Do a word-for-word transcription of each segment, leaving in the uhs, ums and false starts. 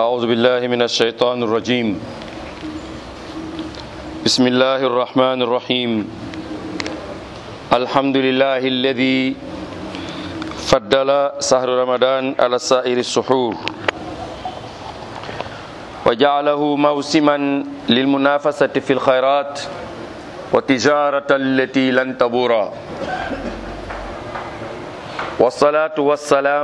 أعوذ بالله من الشيطان الرجيم بسم الله الرحمن الرحيم الحمد لله الذي فضل شهر رمضان على سائر السحور وجعله موسما للمنافسة في الخيرات وتجارة التي لن تبور والصلاة والسلام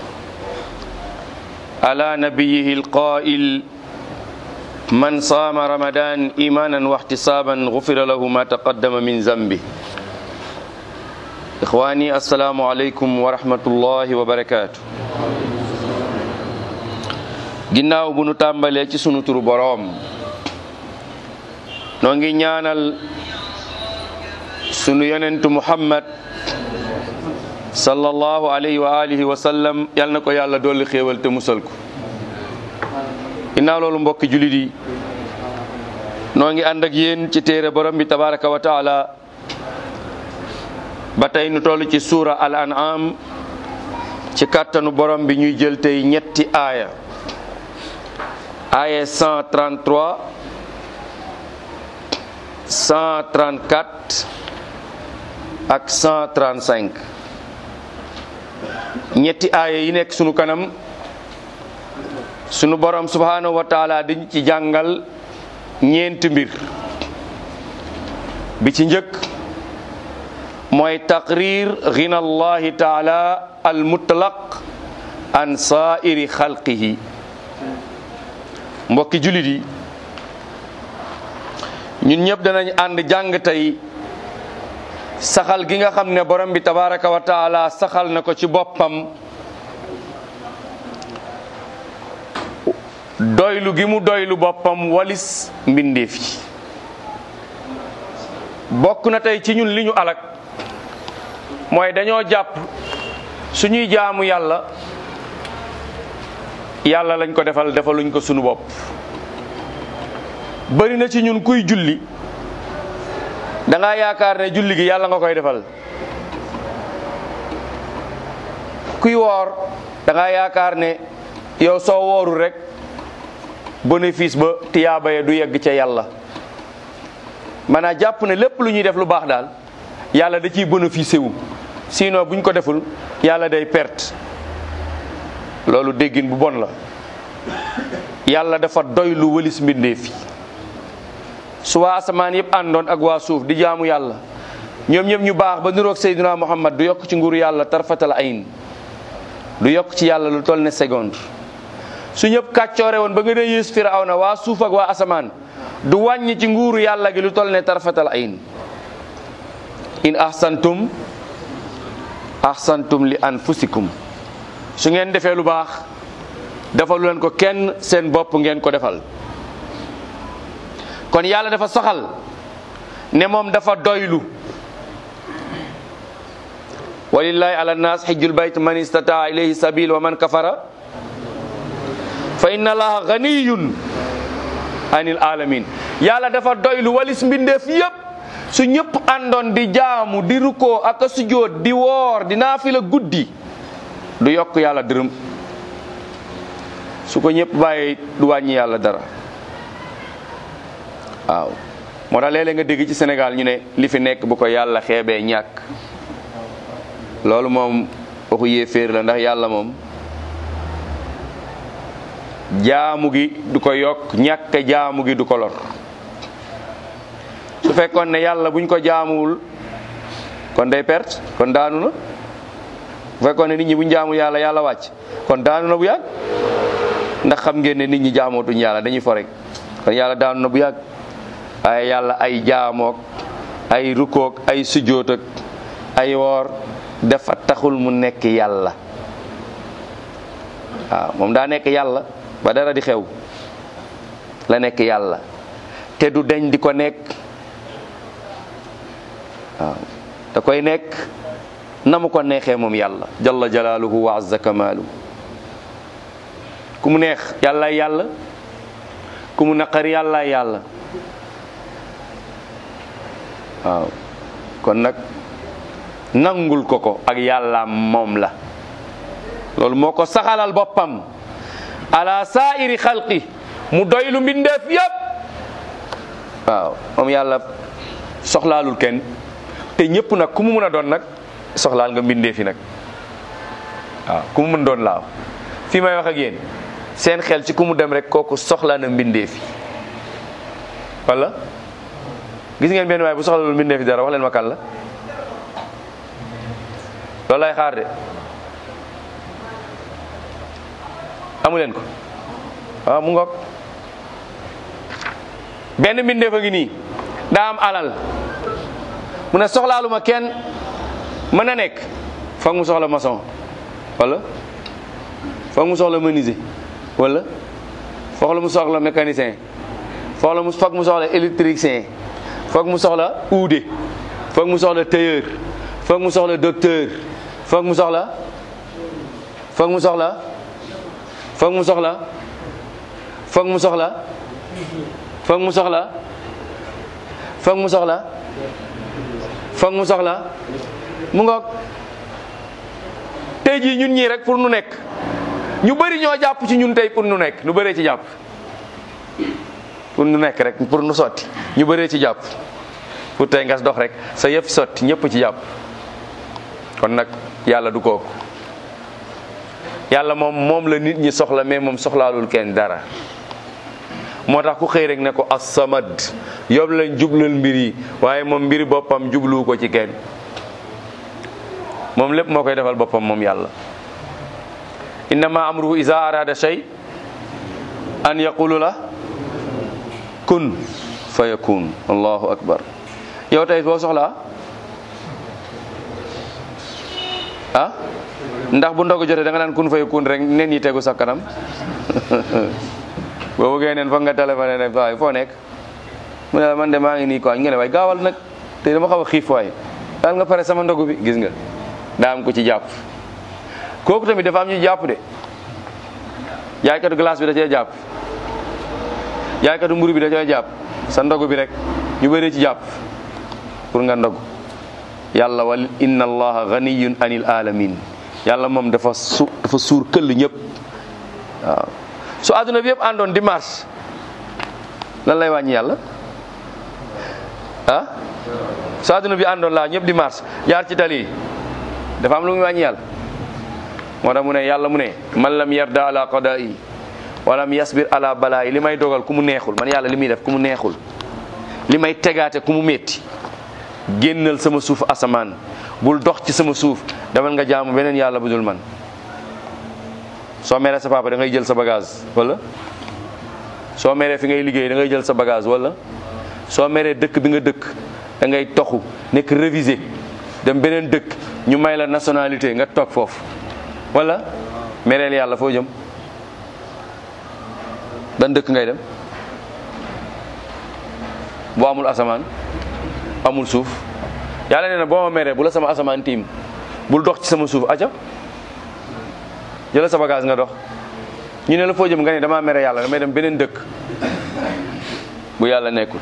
على نبيه القائل من صام رمضان إيمانا واحتسابا غفر له ما تقدم من ذنبه إخواني السلام عليكم ورحمة الله وبركاته ginnaaw bu nu tàmbalee ci sunu turu boroom noo ngi ñaanal sunu yonentu Muhammad sallallahu alayhi wa alihi wa sallam yal na ko yàlla dolli xéewal te musal ko ginnaaw loolu mbokki julit yi noo ngi ànd ak yéen ci téere borom bi tabaraka wa taala ba tey nu toll ci suura al an'am ci kàttanu borom bi ñuy jël tey ñetti aaya aaya cent trente-trois cent trente-quatre ak cent trente-cinq ñetti aaya yi nekk sunu kanam sunu borom subhanahu wa taala dañ ci jàngal ñeenti mbir bi ci njëkk mooy taqrir ghina allahi taala al mutlaq an sa'iri xalqihi mbokki julit yi ñun ñëpp danañ ànd jàng tey saxal gi nga xam ne borom bi tabaraka wa taala saxal na ko ci boppam doylu gi mu doylu boppam walis mbindeef yi bokk na tey ci ñun li ñu alak mooy dañoo jàpp suñuy jaamu yàlla yàlla lañ ko defal defaluñ ko sunu bopp bari na ci ñun kuy julli da nga yaakaar ne julli gi yàlla nga koy defal kuy woor da nga yaakaar ne yow soo woorul rek bénéfice ba tiyaaba ya du yegg ca yàlla maanaam jàpp ne lépp lu ñuy def lu baax daal yàlla da ciy bénéficié wu sinon buñ ko deful yàlla day perte loolu déggin bu bon la yàlla dafa doy lu wëlis mbindeef yi su waa asamaan yëpp àndoon ak waa suuf di jaamu yàlla ñoom ñëpp ñu baax ba niroog Seydina Muhammad du yokk ci nguuru yàlla tarfatal ayn du yokk ci yàlla lu toll ne seconde su ñëpp kàccoore woon ba nga dee yées Firawna waa suuf ak waa asamaan du wàññi ci nguuru yàlla gi lu toll ne tarfatal ayn in ahsantum ahsantum li anfusikum su ngeen defee lu baax defalu leen ko kenn seen bopp ngeen ko defal kon yàlla dafa soxal ne moom dafa doylu walillahi ala nnas hijjul bayt man istataa ilayhi sabil wa man kafara fa inna allaha ganiyun anil alamin yàlla dafa doylu walis mbindeef yépp su ñëpp àndoon di jaamu di rukkoo ak a sujjóot di woor di naafila guddi du yokk yàlla dërëm su ko ñëpp bàyyi du wàññi yàlla dara waaw moo tax léeg-léeg nga dégg ci Sénégal ñu ne li fi nekk bu ko yàlla xeebee ñàkk loolu moom waxu yéeféer la ndax yàlla moom jaamu gi du ko yokk ñàkk jaamu gi du ko lor su fekkoon ne yàlla buñ ko jaamuwul kon day perte kon daanu na bu fekkoon ne nit ñi buñ jaamul yàlla yàlla wàcc kon daanu na bu yàgg ndax xam ngeen ne nit ñi jaamootuñ yàlla dañuy fo rek kon yàlla daanu na bu yàgg waaye yàlla ay jaamook ay rukook ay sujjóot ak ay woor dafa taxul mu nekk yàlla waaw moom daa nekk yàlla ba dara di xew la nekk yàlla te du deñ di ko nekk waaw da koy nekk na mu ko neexee moom yàlla jalla jalaaluhu wa azza kamaaluhu ku mu neex yàlla yàlla ku mu naqari yàlla yàlla waaw kon nag nangul ko ko ak yàlla moom la loolu moo ko saxalal boppam ala saa'iri xalqi mu doylu mbindeef yëpp. waaw moom yàlla soxlaalul kenn te ñëpp nag ku mu mën a doon nag soxlaal nga mbindeef yi nag waaw ku mu mën doon laaw fii may wax ak yéen seen xel ci ku mu dem rek kooku soxlaa na mbindeef yi wala gis ngeen benn waay bu soxlaalul mbindeef yi dara wax leen ma kan la loolu lay xaar de amu leen ko waaw mu ngoog benn mbindeef a ngi nii daa am alal mu ne soxlaaluma kenn mën na nekk foog mu soxla maçon wala foog mu soxla menuisier wala foog mu soxla mécanicien foog la mu foog mu soxla électricien foog mu soxla uude foog mu soxla tailleur foog mu soxla docteur foog mu soxla foog mu soxla foog mu soxla foog mu soxla foog mu soxla foog mu soxla foog mu soxla mu ngoog tey jii ñun ñii rek pour nu nekk ñu bëri ñoo jàpp ci ñun tey pour nu nekk nu bëree ci jàpp pour nu nekk rek pour nu sotti ñu bëree ci jàpp pour tey ngas dox rek sa yëf sotti ñëpp ci jàpp kon nag yàlla du kooku yàlla moom moom la nit ñi soxla mais moom soxlaalul kenn dara moo tax ku xëy rek ne ko as-samad yob lañ jublal mbir yi waaye moom mbiri boppam jublu ko ci kenn moom lépp moo koy defal boppam moom yàlla innama amruhu iza arada shay an yaqulu la kun fa yakun allahu akbar yow tey boo soxlaa ah ndax bu ndogu jotee da nga naan kun fa yakun rek nen yi tegu sa kanam boo bëggee neen foog nga téléphoné ne waaye foo nekk mu ne la man de maa ngi nii quoi nga ne waaye gaawal nag te dama xaw a xiif waaye daal nga pare sama ndogu bi gis nga daa am ko ci jàpp kooku tamit dafa am ñu jàpp de jaaykatu glace bi da cee jàpp jaaykatu mburu bi da cee jàpp sa ndogu bi rek ñu bëri ci jàpp pour nga ndogu yàlla wal inna allaha ganiyun anil alamin yàlla moom dafa su dafa suur këll ñëpp waaw su àdduna bi yëpp àndoon di marche lan lay wàññi yàlla ah su àdduna bi àndoon laa ñëpp di marche jaar ci tali yi dafa am lu muy wàññi yàlla moo tax mu ne yàlla mu ne man lam yarda ala qada'i walam yasbir ala balaayi li may dogal ku mu neexul man yàlla li muy def ku mu neexul li may tegaate ku mu métti génnal sama suuf asamaan bul dox ci sama suuf demal nga jaamu beneen yàlla bu dul man soo meree sa papa da ngay jël sa bagage wala soo meree fi ngay liggéey da ngay jël sa bagage wala soo meree dëkk bi nga dëkk da ngay toxu nekk révisé dem beneen dëkk ñu may la nationalité nga toog foofu wala mereel yàlla foo jëm ban dëkk ngay dem boo amul asamaan amul suuf yàlla nee na boo ma meree bu la sama asamaan tiim bul dox ci sama suuf aca jëla sa bagage nga dox ñu ne la foo jëm nga ne damaa mere yàlla damay dem beneen dëkk bu yàlla nekkul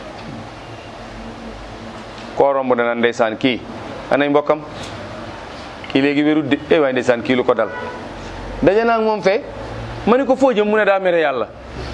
koo romb dana ndeysaan kii anay mbokkam kii léegi wérut de eh waay ndeysaan kii lu ko dal daje naa ak moom fee ma ne ko foo jëm mu ne daa mere yàlla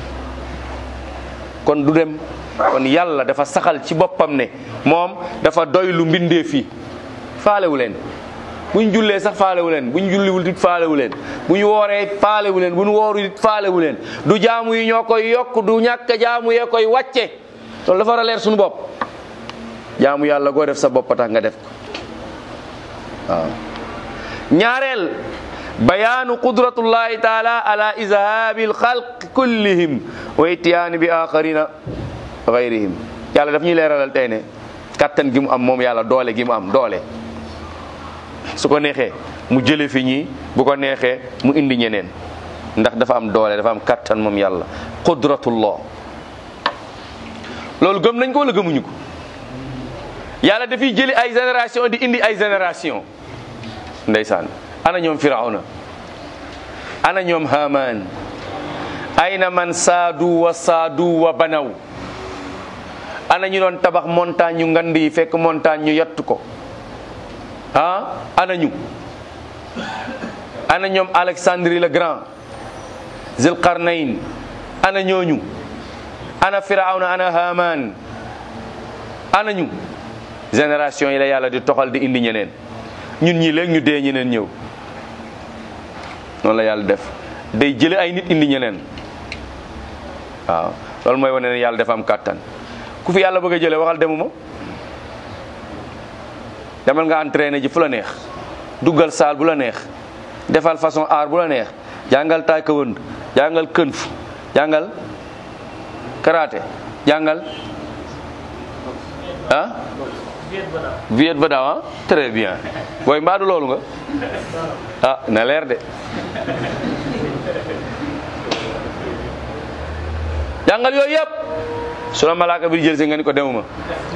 kon du dem kon yàlla dafa saxal ci boppam ne moom dafa doy lu mbindee fii faalewu leen buñ jullee sax faalewu leen buñ julliwul it faalewu leen bu ñu wooree faalewu leen bu ñu wooru it faalewu leen du jaamu yi ñoo koy yokk du ñàkk jaamu yee koy wàcce loolu dafa war a leer suñu bopp jaamu yàlla goo def sa bopp tax nga def ko waaw ñaareel bayaanu qudratullahi taala ala izhabi alxalq kullihim wa ittiyaani bi axarina gayrihim yàlla daf ñuy leeralal tey ne kattan gi mu am moom yàlla doole gi mu am doole su ko neexee mu jële fi ñii bu ko neexee mu indi ñeneen ndax dafa am doole dafa am kattan moom yàlla qudratullah loolu gëm nañ ko wala gëmuñu ko yàlla dafiy jëli ay génération di indi ay génération ndeysaan ana ñoom firawna ana ñoom haman ayna man saadu wa saadu wa banaw ana ñu doon tabax montagne yu ngand yi fekk montagne ñu yott ko ah ana ñu ana ñoom Alexandrie le Grand zil qarnayn ana ñooñu ana firawna ana haman ana ñu génération yi la yàlla di toxal di indi ñeneen ñun ñii léegi ñu dee ñeneen ñëw noonu la yàlla def day jële ay nit indi ñeneen waaw loolu mooy wane ne yàlla dafa am kàttan ku fi yàlla bëgg a jële waxal demuma demal nga entraîné ji fu la neex duggal saal bu la neex defal façon art bu la neex jàngal taekwondo jàngal kung fu jàngal karaté jàngal ah viet ba daaw ah très bien booy mbaadu loolu nga ah na leer de jàngal yooyu yëpp su la malaaka bi jël si nga ni ko demuma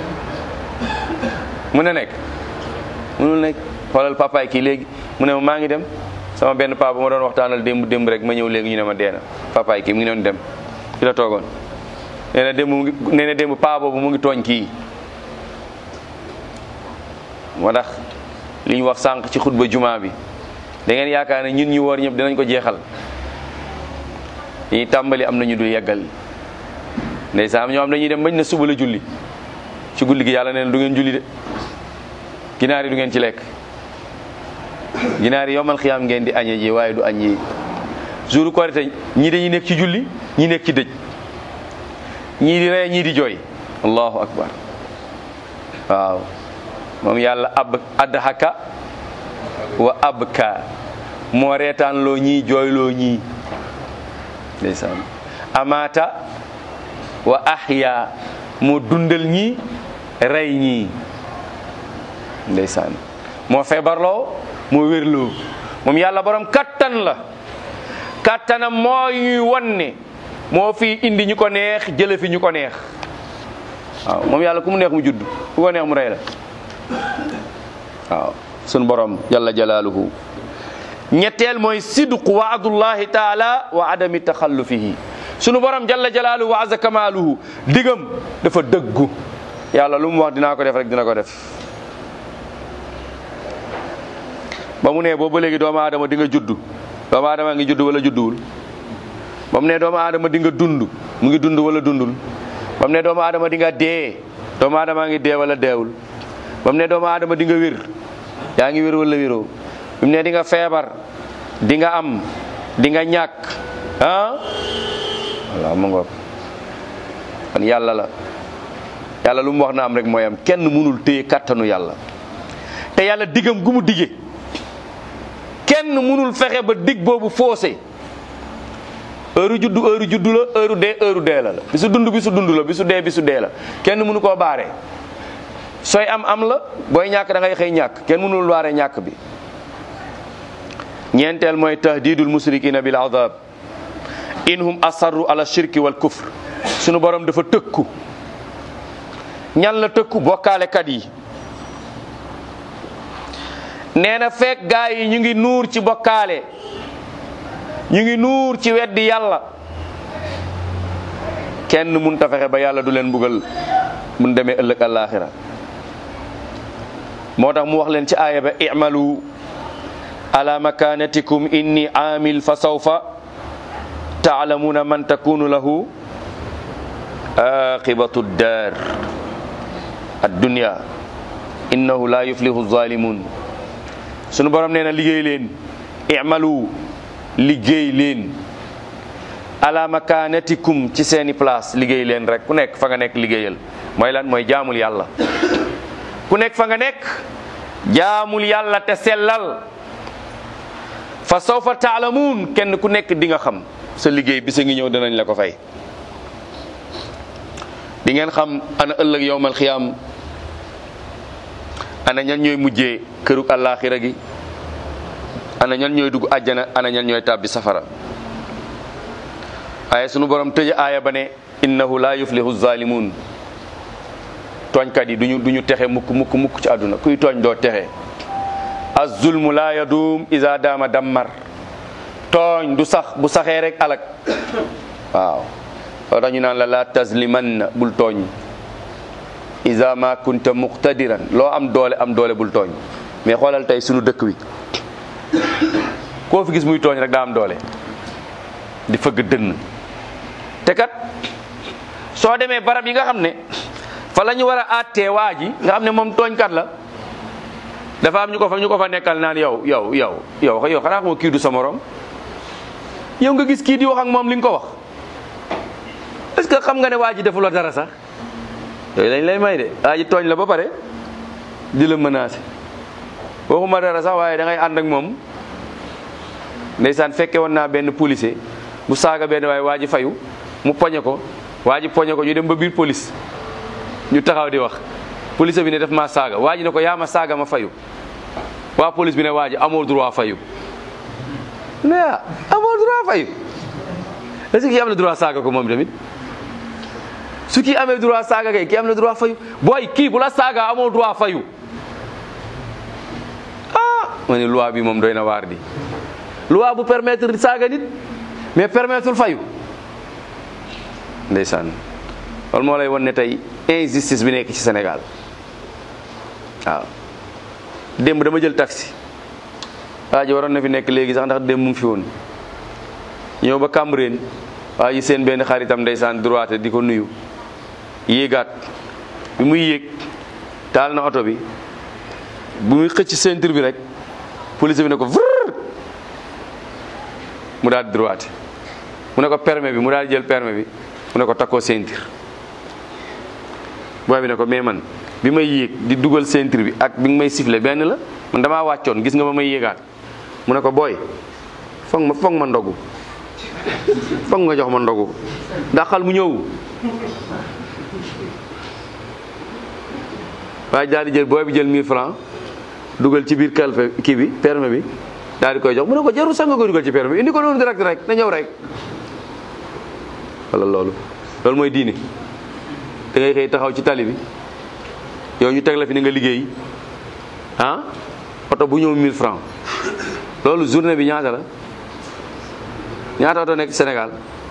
mu ne nekk munul nekk xoolal papaay kii léegi mu ne ma maa ngi dem sama benn papa ba ma doon waxtaanal démb démb rek ma ñëw léegi ñu ne ma deena papaay kii mu ngi doon dem ki la toogoon nee na démb mu ngi nee na démb paa boobu mu ngi tooñ kii moo tax li ñu wax sànq ci xutba jumaa bi da ngeen yaakaar ne ñun ñu woor ñëpp dinañ ko jeexal ñuy tàmbali am nañu dul yeggal ndeysaan am ñoo am dañuy dem bañ na suba la julli ci guddi gi yàlla neen du ngeen julli de ginaar yi du ngeen ci lekk ginaar yi yomal xiyaam ngeen di añe ji waaye du añ yi jour korite ñii dañuy nekk ci julli ñii nekk ci dëj ñii di ree ñii di jooy allahu akbar waaw moom yàlla ab adhaka wa abka moo reetaan loo ñii jooyloo ñii ndeysaan amata wa ahya moo dundal ñii rey ñii ndeysaan moo feebarloo moo wérloo moom yàlla borom kattan la kattanam moo ñuy won ne moo fi indi ñu ko neex jële fi ñu ko neex waaw moom yàlla ku mu neex mu judd ku ko neex mu rey la waaw sun borom jalla jalaaluhu ñetteel mooy sidqu waadullahi taala wa adami taxallufihi sunu borom jalla jalaaluhu wa azza kamaaluhu digam dafa dëggu yàlla lu mu wax dinaa ko def rek dina ko def ba mu ne boobu léegi doomu aadama di nga judd doomu aadama ngi judd wala judduwul ba mu ne doomu aadama di nga dund mu ngi dund wala dundul ba mu ne doomu aadama di nga dee doomu aadama ngi dee wala deewul ba mu ne doomu aadama di nga wér yaa ngi wér wala wéroo ba mu ne di nga feebar di nga am di nga ñàkk ah voilà mu ngoog kon yàlla la yàlla lu mu wax na am rek mooy am kenn mënul téye kattanu yàlla te yàlla digam gu mu dige kenn mënul fexe ba dig boobu foosé heure juddu heure juddu la heure dee heure dee la la bisu dund bisu dund la bisu dee bisu dee la kenn mënu koo baare sooy am am la booy ñàkk da ngay xëy ñàkk kenn mënul baare ñàkk bi ñeenteel mooy tahdidul musrikina bil azab inhum asarru ala shirki wal kufr sunu borom dafa tëkku ñan la tëkku bokkaalekat yi nee na fekk gaa yi ñu ngi nuur ci bokkaale ñu ngi nuur ci weddi yàlla kenn mun ta fexe ba yàlla du leen mbugal mun demee ëllëg àllaaxira moo tax mu wax leen ci aaya ba i'malu ala makanatikum inni amil fa sawfa ta'lamuna man takunu lahu aqibatu dar ad-dunya innahu la yuflihu az-zalimun sunu borom nee na liggéey leen i'malu liggéey leen ala makanatikum ci seeni place liggéey leen rek ku nekk fa nga nekk liggéeyal mooy lan mooy jaamul yàlla ku nekk fa nga nekk jaamul yàlla te sellal fa sawfa taalamuun kenn ku nekk di nga xam sa liggéey bisa ngi ñëw danañ la ko fay di ngeen xam ana ëllëg yowmal xiyaam ana ñan ñooy mujjee kërug àllaaxira gi ana ñan ñooy dugg àjjana ana ñan ñooy tàbbi safara waaye sunu borom tëj aaya ba ne innahu la yuflihu zalimun tooñkat yi duñu duñu texe mukk mukk mukk ci àdduna kuy tooñ doo texe az-zulmu la yadum iza dama dammar tooñ du sax bu saxee rek alak waaw loo tax ñu naan la la tazlimanna bul tooñ iza ma kunta muqtadiran loo am doole am doole bul tooñ mais xoolal tey sunu dëkk wi koo fi gis muy tooñ rek daa am doole di fëgg dënn te kat soo demee barab yi nga xam ne fa la ñu war a àttee waa ji nga xam ne moom tooñkat la dafa am ñu ko fa ñu ko fa nekkal naan yow yow yow yow yow xanaa xamoo kii du sa morom yow nga gis kii di wax ak moom li nga ko wax est-ce que xam nga ne waa ji defuloo dara sax yooyu lañ lay may de waa ji tooñ la ba pare di la menacer waxuma dara sax waaye da ngay ànd ak moom ndeysaan fekke woon naa benn policier bu saaga benn waaye waa ji fayu mu poñe ko waa ji poñe ko ñu dem ba biir police ñu taxaw di wax police bi ne def maa saaga waa ji ne ko yaa ma saaga ma fayu waa police bi ne waa ji amoo droit fayu ne amoo droit fayu est-ce que kii am na droit saaga ko moom tamit su kii amee droit saaga kay kii am na droit fayu booy kii bu la saaga amoo droit fayu ah ma ne loi bi moom doy na waar di loi bu permettre saaga nit mais permettre fayu ndeysaan loolu moo lay won ne tey injustice bi nekk ci Sénégal waaw démb dama jël taxi waa ji waroon na fi nekk léegi sax ndax démb mu ngi fi woon ñëw ba Cambérène waa ji seen benn xaritam ndeysaan droite di ko nuyu yéegaat bi muy yéeg taal na oto bi bu muy xëcc ceinture bi rek police bi ne ko vrr mu daal di droite mu ne ko permis bi mu daal di jël permis bi mu ne ko takkoo ceinture booy bi ne ko mais man bi may yéeg di dugal ceinture bi ak bi nga may siffler benn la man damaa wàccoon gis nga ba may yéegaat mu ne ko booy foog ma foog ma ndogu foog nga jox ma ndogu ndaxal mu ñëw waaye daal di jël booy bi jël mille francs dugal ci biir kalpe kii bi permis bi daal di koy jox mu ne ko jarul sax nga koy dugal ci permis bi indi ko noonu direct rek na ñëw rek wala loolu loolu mooy diine da ngay xëy taxaw ci tali bi yow ñu teg la fi ni nga liggéey ah oto bu ñëw mille francs loolu journée bi ñaata la ñaata oto nekk Sénégal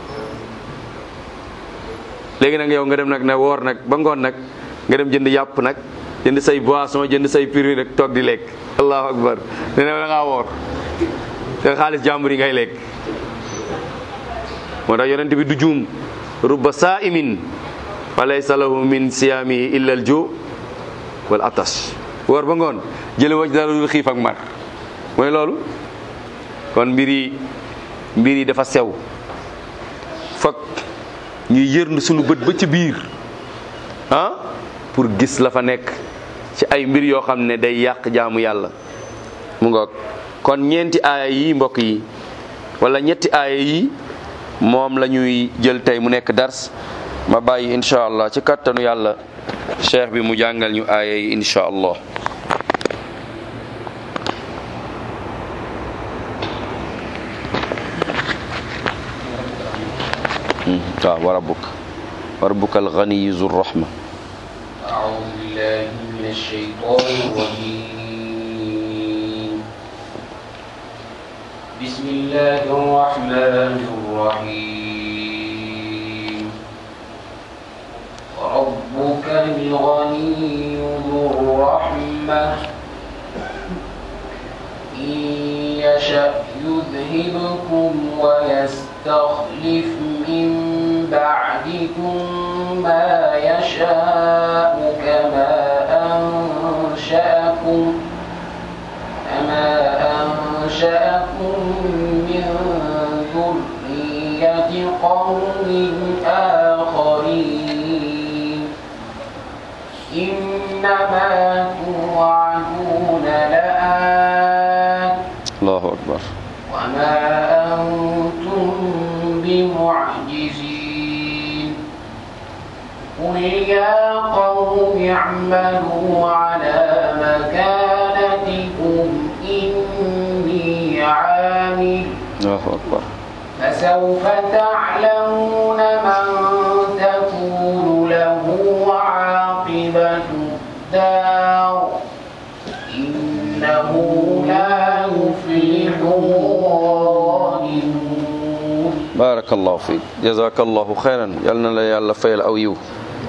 léegi nag yow nga dem nag ne woor nag ba ngoon nag nga dem jënd yàpp nag jënd say boisson jënd say piri nag toog di lekk allahu akbar ne ne da ngaa woor te xaalis jàmbur yi ngay lekk moo tax yonent bi du juum rubba saa'imin wa laysa lahu min siyaamihi illa al ju wal atash woor ba ngoon jële wacc dara dul xiif ak mar mooy loolu kon mbir yi mbir yi dafa sew fokk ñuy yërndu sunu bët ba ci biir ah pour gis la fa nekk ci ay mbir yoo xam ne day yàq jaamu yàlla mu ngoog kon ñeenti aaya yi mbokk yi wala ñetti aaya yi moom la ñuy jël tey mu nekk dars ma bàyyi incha allah ci kattanu yàlla cheikh bi mu jàngal ñu aaya yi incha allah waaw wa rabbuka wa rabbuka al-ghani zu rahma أعوذ بالله من الشيطان الرجيم بسم الله الرحمن الرحيم وربك الغني ذو الرحمة إن يشأ يذهبكم ويستخلف من بعدكم ما يشاء كما أنشأكم كما أنشأكم من ذرية قوم آخرين إنما توعدون لآت الله أكبر وما أنتم بمعجزين قل يا قوم اعملوا على مكانتكم إني عامل الله أكبر فسوف تعلمون من تكون له عاقبة الدار إنه لا يفلح الظالمون بارك الله فيك جزاك الله خيرا yal na la yàlla fayal aw yiw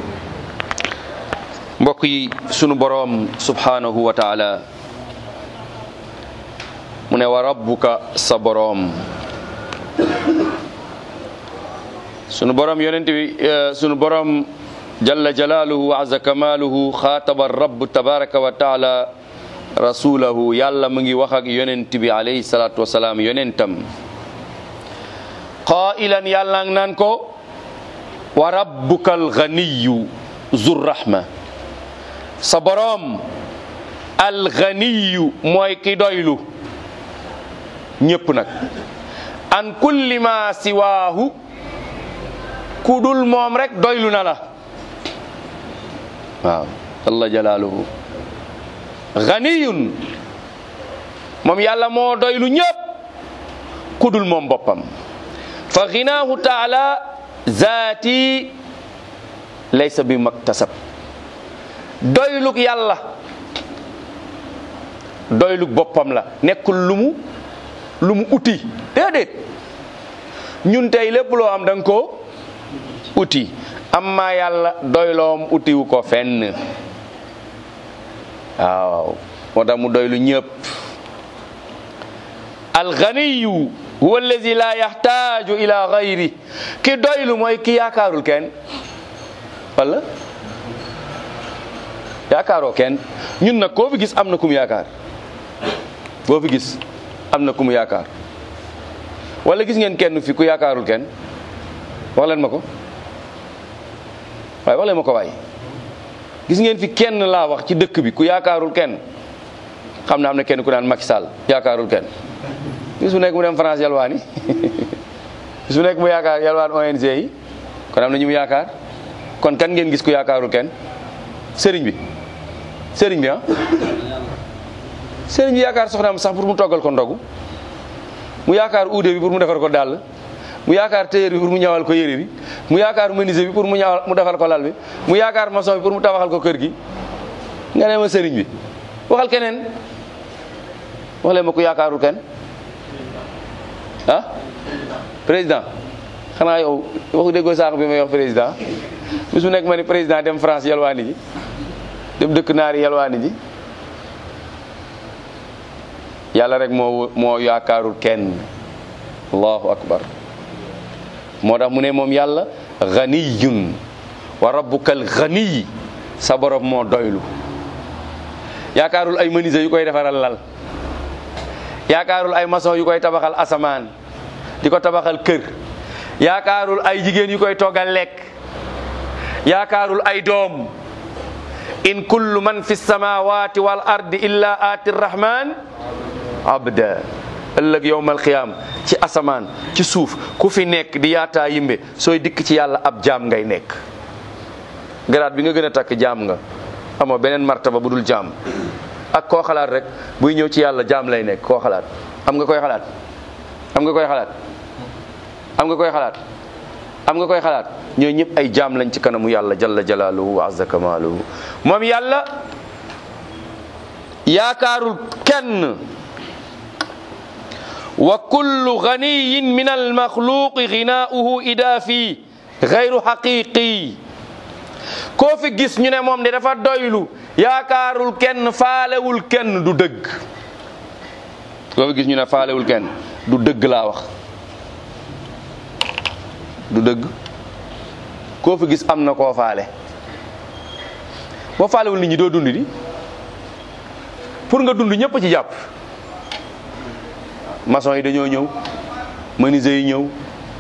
mbokk yi sunu boroom subhanahu wa taala mu ne wa rabbuka sa boroom sunu borom yonent bi sunu borom jalla jalaaluhu wa azza kamaaluhu xaataba rabb tabaraka wa taala rasulahu yàlla mu ngi wax ak yonent bi alayhi salaatu wasalaam yonentam qailan yàlla ngi naan ko wa rabbuka alganiyu zur rahma sa borom alganiyu mooy ki doylu ñépp nag an kulli ma siwaahu ku dul moom rek doylu na la waaw jalla jalaaluhu ganiyun moom yàlla moo doylu ñépp ku dul moom boppam fa ginaahu taala zaati laysa bi maktasab doylug yàlla doylug boppam la nekkul lu mu lu mu uti déedéet ñun tey lépp loo am da nga ko uti amma yàlla doyloom utiwu ko fenn waaw moo tax mu doylu ñëpp alganiyu huwa allazi la yaxtaaju ila gayri ki doylu mooy ki yaakaarul kenn wala yaakaaroo kenn ñun nag koo fi gis am na kum yaakaar boo fi gis am na kum yaakaar wala gis ngeen kenn fi ku yaakaarul kenn wax leen ma ko waaye wax leen ma ko waaye gis ngeen fi kenn laa wax ci dëkk bi ku yaakaarul kenn xam na am na kenn ku naan Macky Sall yaakaarul kenn bis bu nekk mu dem France yalwaani bis bu nekk mu yaakaar yalwaan O N G yi kon am na ñu mu yaakaar kon kan ngeen gis ku yaakaarul kenn sëriñ bi sëriñ bi ah sëriñ bi yaakaar soxnaam sax pour mu toggal ko ndogu mu yaakaar uude bi pour mu defar ko dàll mu yaakaar tailleur bi pour mu ñawal ko yére bi mu yaakaar menuisier bi pour mu ñawal mu defal ko lal bi mu yaakaar maçon bi pour mu tabaxal ko kër gi nga ne ma sëriñ bi waxal keneen wax leen ma ku yaakaarul kenn ah président xanaa yow waxu déggoo saax bi may wax président bis mu nekk ma ni président dem France yalwaani ji dem dëkk naari yalwaani ji yàlla rek moo moo yaakaarul kenn allahu akbar moo tax mu ne moom yàlla ganiyun wa rabbukal ganiy sa borom moo doylu yaakaarul ay menuisier yu koy defaral lal yaakaarul ay maçon yu koy tabaxal asamaan di ko tabaxal kër yaakaarul ay jigéen yu koy toggal lekk yaakaarul ay doom in kullu man fi samawati wal ardi illa aati rrahman abda ëllëg yowmal qiyaam ci asamaan ci suuf ku fi nekk di yaataa yimbe sooy dikk ci yàlla ab jaam ngay nekk garaat bi nga gën a takk jaam nga amoo beneen martaba bu dul jaam ak koo xalaat rek buy ñëw ci yàlla jaam lay nekk koo xalaat am nga koy xalaat am nga koy xalaat am nga koy xalaat am nga koy xalaat ñooy ñëpp ay jaam lañ ci kanamu yàlla jalla jalaaluhu wa azza kamaaluhu moom yàlla yaakaarul kenn wa kullu ganiyin min almaxluqi ginaauhu idaafi gayru xaqiqi koo fi gis ñu ne moom de dafa doylu yaakaarul kenn faalewul kenn du dëgg koo fi gis ñu ne faalewul kenn du dëgg laa wax du dëgg koo fi gis am na koo faale boo faalewul nit ñi doo dund di pour nga dund ñëpp ci jàpp maçon yi dañoo ñëw menuisier yi ñëw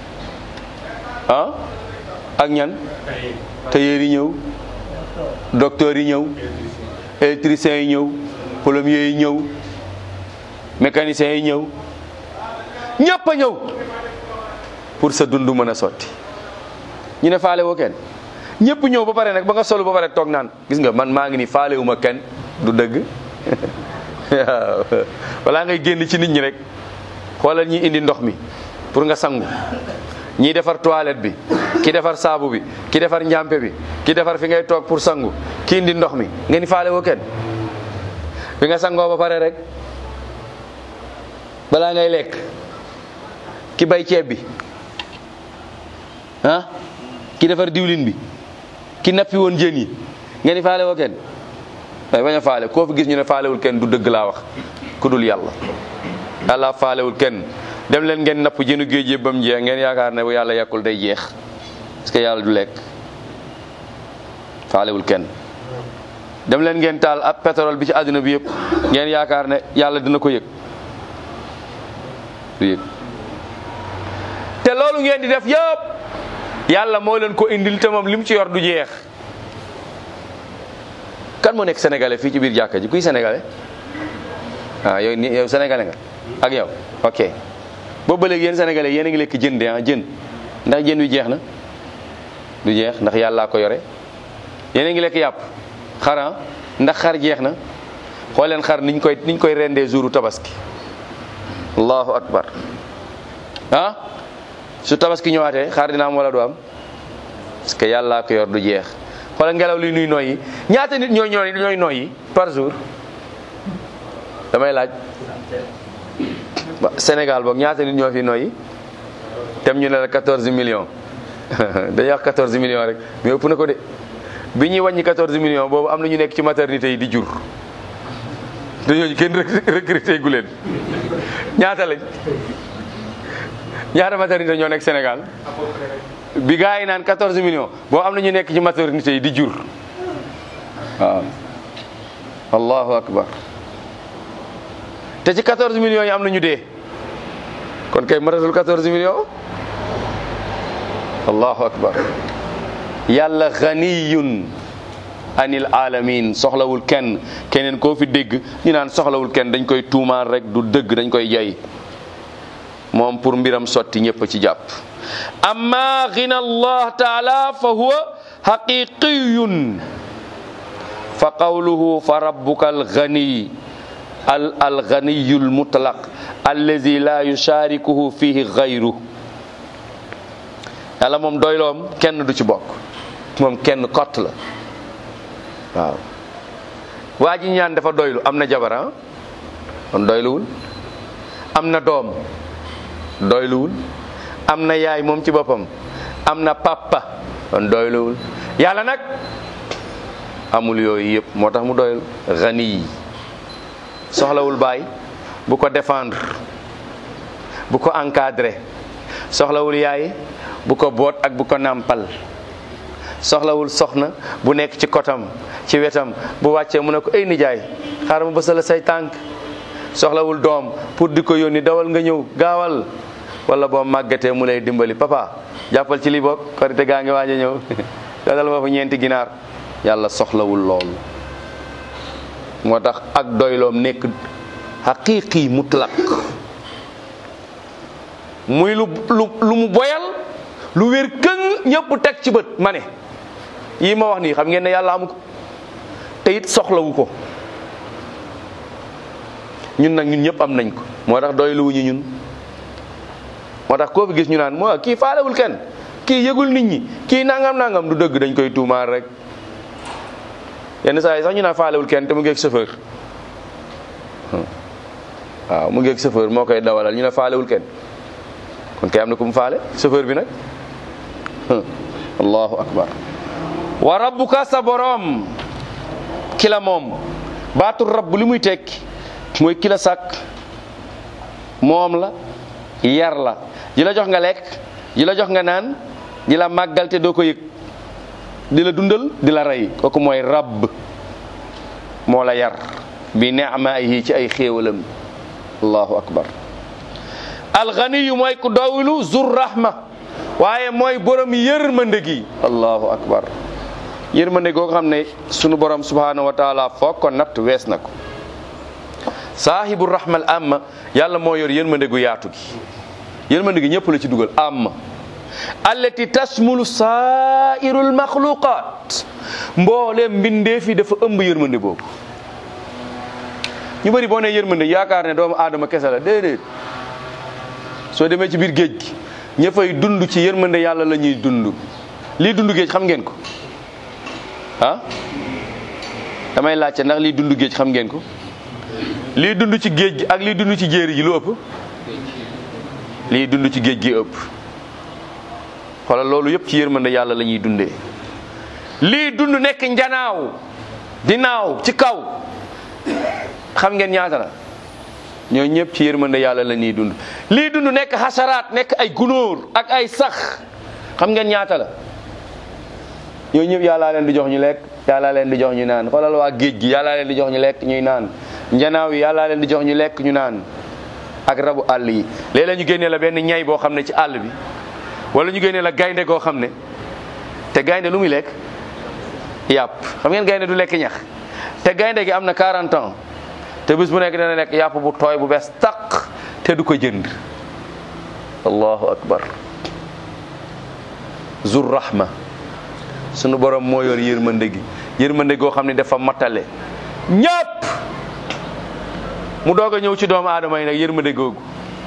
ah ak ñan tailleur yi ñëw docteur yi ñëw électricien yi ñëw plombier yi ñëw mécanicien yi ñëw ñëpp a ñëw pour sa dund mën a sotti ñu ne faale woo kenn ñëpp ñëw ba pare nag ba nga solu ba pare toog naan gis nga man maa ngi ni faale wu ma kenn du dëgg waaw balaa ngay génn ci nit ñi rek xoolal ñi indi ndox mi pour nga sangu ñii defar toilette bi ki defar saabu bi ki defar njàmpe bi ki defar fi ngay toog pour sangu ki indi ndox mi nga ni faale woo kenn bi nga sangoo ba pare rek balaa ngay lekk ki bay ceeb bi ah ki defar diwlin bi ki nappi woon jën yi nga ni faale woo kenn waaye bañ a faale koo fi gis ñu ne faalewul kenn du dëgg laa wax ku dul yàlla yàlla faalewul kenn dem leen ngeen napp jënu géej yëpp ba mu jeex ngeen yaakaar ne bu yàlla yàkkul day jeex parce que yàlla du lekk faalewul kenn. dem leen ngeen taal ab pétrole bi ci àdduna bi yëpp ngeen yaakaar ne yàlla dina ko yëg du yëg te loolu ngeen di def yëpp yàlla moo leen ko indil te moom lim ci yor du jeex. kan moo nekk sénégalais fii ci biir jàkka ji kuy sénégalais ah yow ni yow sénégalais nga ak yow ok boobu ba léegi yéen sénégalais yéen a ngi lekk jën de ah jën ndax jën wi jeex na du jeex ndax yàllaa ko yore. yéen a ngi lekk yàpp xar ndax xar jeex na xool leen xar niñ koy niñ koy rendee jouru tabaski allahu akbar ah su tabaski ñëwaatee xar dina am wala du am parce que yàllaa ko yor du jeex. xoolal ngelaw li nuy noyyi ñaata nit ñooy ñooy ñooy noyyi par jour damay laaj Sénégal boog ñaata nit ñoo fi noyyi tem ñu ne la quatorze millions dañuy wax quatorze millions rek mais ëpp na ko de bi ñuy wàññi quatorze millions boobu am na ñu nekk ci maternité yi di jur dañoo kenn recruté gu leen ñaata lañ ñaata maternité ñoo nekk Sénégal bi gars yi naan quatorze millions boo am na ñu nekk ci maternité yi di jur waaw allahu akbar te ci quatorze millions yi am na ñu dee kon kay matatul quatorze millions allahu akbar yàlla ganiyun anil alamin soxlawul kenn keneen koo fi dégg ñu naan soxlawul kenn dañ koy tuumaan rek du dëgg dañ koy jay moom pour mbiram sotti ñëpp ci jàpp. amma ghina allah taala fa huwa haqiqiyun fa qawluhu fa rabbuka alghani al alghaniyul mutlaq allazi la yusharikuhu fihi ghayru yàlla moom doyloom kenn du ci bokk moom kenn kott la waaw waa ji ñaan dafa doylu am na jabar kon doyluwul am na doom doyluwul am na yaay moom ci boppam am na papa kon doyluwul yàlla nag amul yooyu yëpp moo tax mu doylu gani yi soxlawul baay bu ko défendre bu ko encadrer soxlawul yaay bu ko boot ak bu ko nàmpal soxlawul soxna bu nekk ci kotam ci wetam bu wàccee mu ne ko ay nijaay xaaral ma bësala say tànk soxlawul doom pour di ko yónni dawal nga ñëw gaawal wala boo màggatee mu lay dimbali papa jàppal ci li bokk korite gaa ngi waaj a ñëw dadal ma fa ñeenti ginaar yàlla soxlawul loolu moo tax ak doyloom nekk haqiqi mutlaq muy lu lu lu mu boyal lu wér këng ñëpp teg ci bët ma ne yii ma wax nii xam ngeen ne yàlla amu ko te it soxlawu ko ñun nag ñun ñëpp am nañ ko moo tax doyluwuñu ñun moo tax koo fi gis ñu naan moo kii faalewul kenn kii yëgul nit ñi kii nangam nangam du dëgg dañ koy tuumaal rek yenn saa yi sax ñu naan faalewul kenn te mu ngi ak chauffeur waaw mu ngi ak chauffeur moo koy dawalal ñu ne faalewul kenn kon kay am na ku mu faale chauffeur bi nag allahu akbar wa rabbuka sa borom ki la moom baatu rabb li muy tekki mooy ki la sàkk moom la yar la di la jox nga lekk di la jox nga naan di la màggal te doo ko yëg di la dundal di la rey kooku mooy rabb moo la yar bi ni'maahi ci ay xéewalam allahu akbar alganiyu mooy ku doylu zur rahma waaye mooy borom yërmande gi allahu akbar yërmande goo xam ne sunu borom subhanahu wa taala foog ko natt wees na ko saahibu rahmal amma yàlla moo yor yërmande gu yaatu gi yërmande gi ñëpp la ci dugal amma allati tasmulu saairul maxluqat mbooleem mbindeef yi dafa ëmb yërmande boobu ñu bëri boo nee yërmande yaakaar ne doomu aadama kese la déedéet soo demee ci biir géej gi ña fay dund ci yërmande yàlla la ñuy dund lii dund géej xam ngeen ko ah damay laajte ndax lii dund géej xam ngeen ko lii dund ci géej gi ak lii dund ci jéeri ji lu ëpp lii dund ci géej gi ëpp xoolal loolu yëpp ci yërmande yàlla la ñuy dundee lii dund nekk njanaaw di naaw ci kaw xam ngeen ñaata la ñoo ñëpp ci yërmande yàlla la ñuy dund lii dund nekk xasaraat nekk ay gunóor ak ay sax xam ngeen ñaata la ñooñu ñëpp yàllaa leen di jox ñu lekk yàllaa leen di jox ñu naan xoolal waa géej gi yàllaa leen di jox ñu lekk ñuy naan njanaaw yi yàllaa leen di jox ñu lekk ñu naan ak rabu àll yi léeg-léeg ñu génnee la benn ñay boo xam ne ci àll bi wala ñu génnee la gaynde goo xam ne te gaynde lu muy lekk yàpp xam ngeen gaynde du lekk ñax te gaynde gi am na quarante ans te bés bu nekk dana lekk yàpp bu tooy bu bees taq te du ko jënd allahu akbar zur rahma sunu borom moo yor yërmande gi yërmande goo xam ne dafa matale ñëpp mu doog a ñëw ci doomu aadama yi nag yërmande googu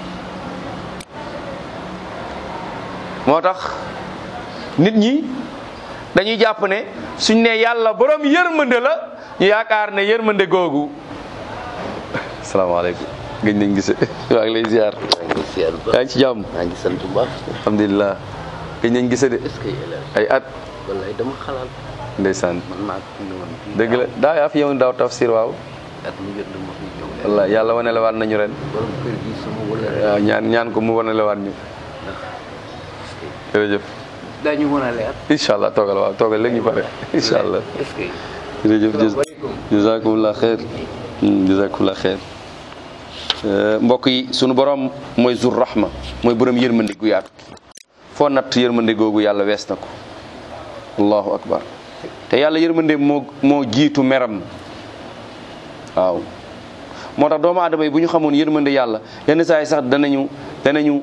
moo tax nit ñi dañuy jàpp ne suñ ne yàlla borom yërmande la ñu yaakaar ne yërmande googu asalaamaaleykum gëj nañ gise maa ngi lay ziar yaa ngi ci jàmm maa ngi sant bu baax alhamdulilah gëj nañ gise de est-ce que ay at wallaay dama xalaat ndeysaan man maa ko ne woon fii dëgg la daa yaa fi yow daaw tafsir waaw at mu jot dama fi ñëw wallaay yàlla wane la waat nañu ren borom kër gi sama wala waaw ñaan ñaan ko mu wane la waat ñu jërëjëf daañu mën a leer incha allah toogal waaw toogal léegi ñu pare incha allah est-ce que jërëjëf jazakumullah xeer jazakumullah xeer mbokk yi sunu borom mooy zur rahma mooy borom yërmande gu yaatu foo natt yërmande googu yàlla wees na ko allahu akbar te yàlla yërmande moo moo jiitu meram waaw moo tax doomu aadama yi bu ñu xamoon yërmande yàlla yenn saa yi sax danañu danañu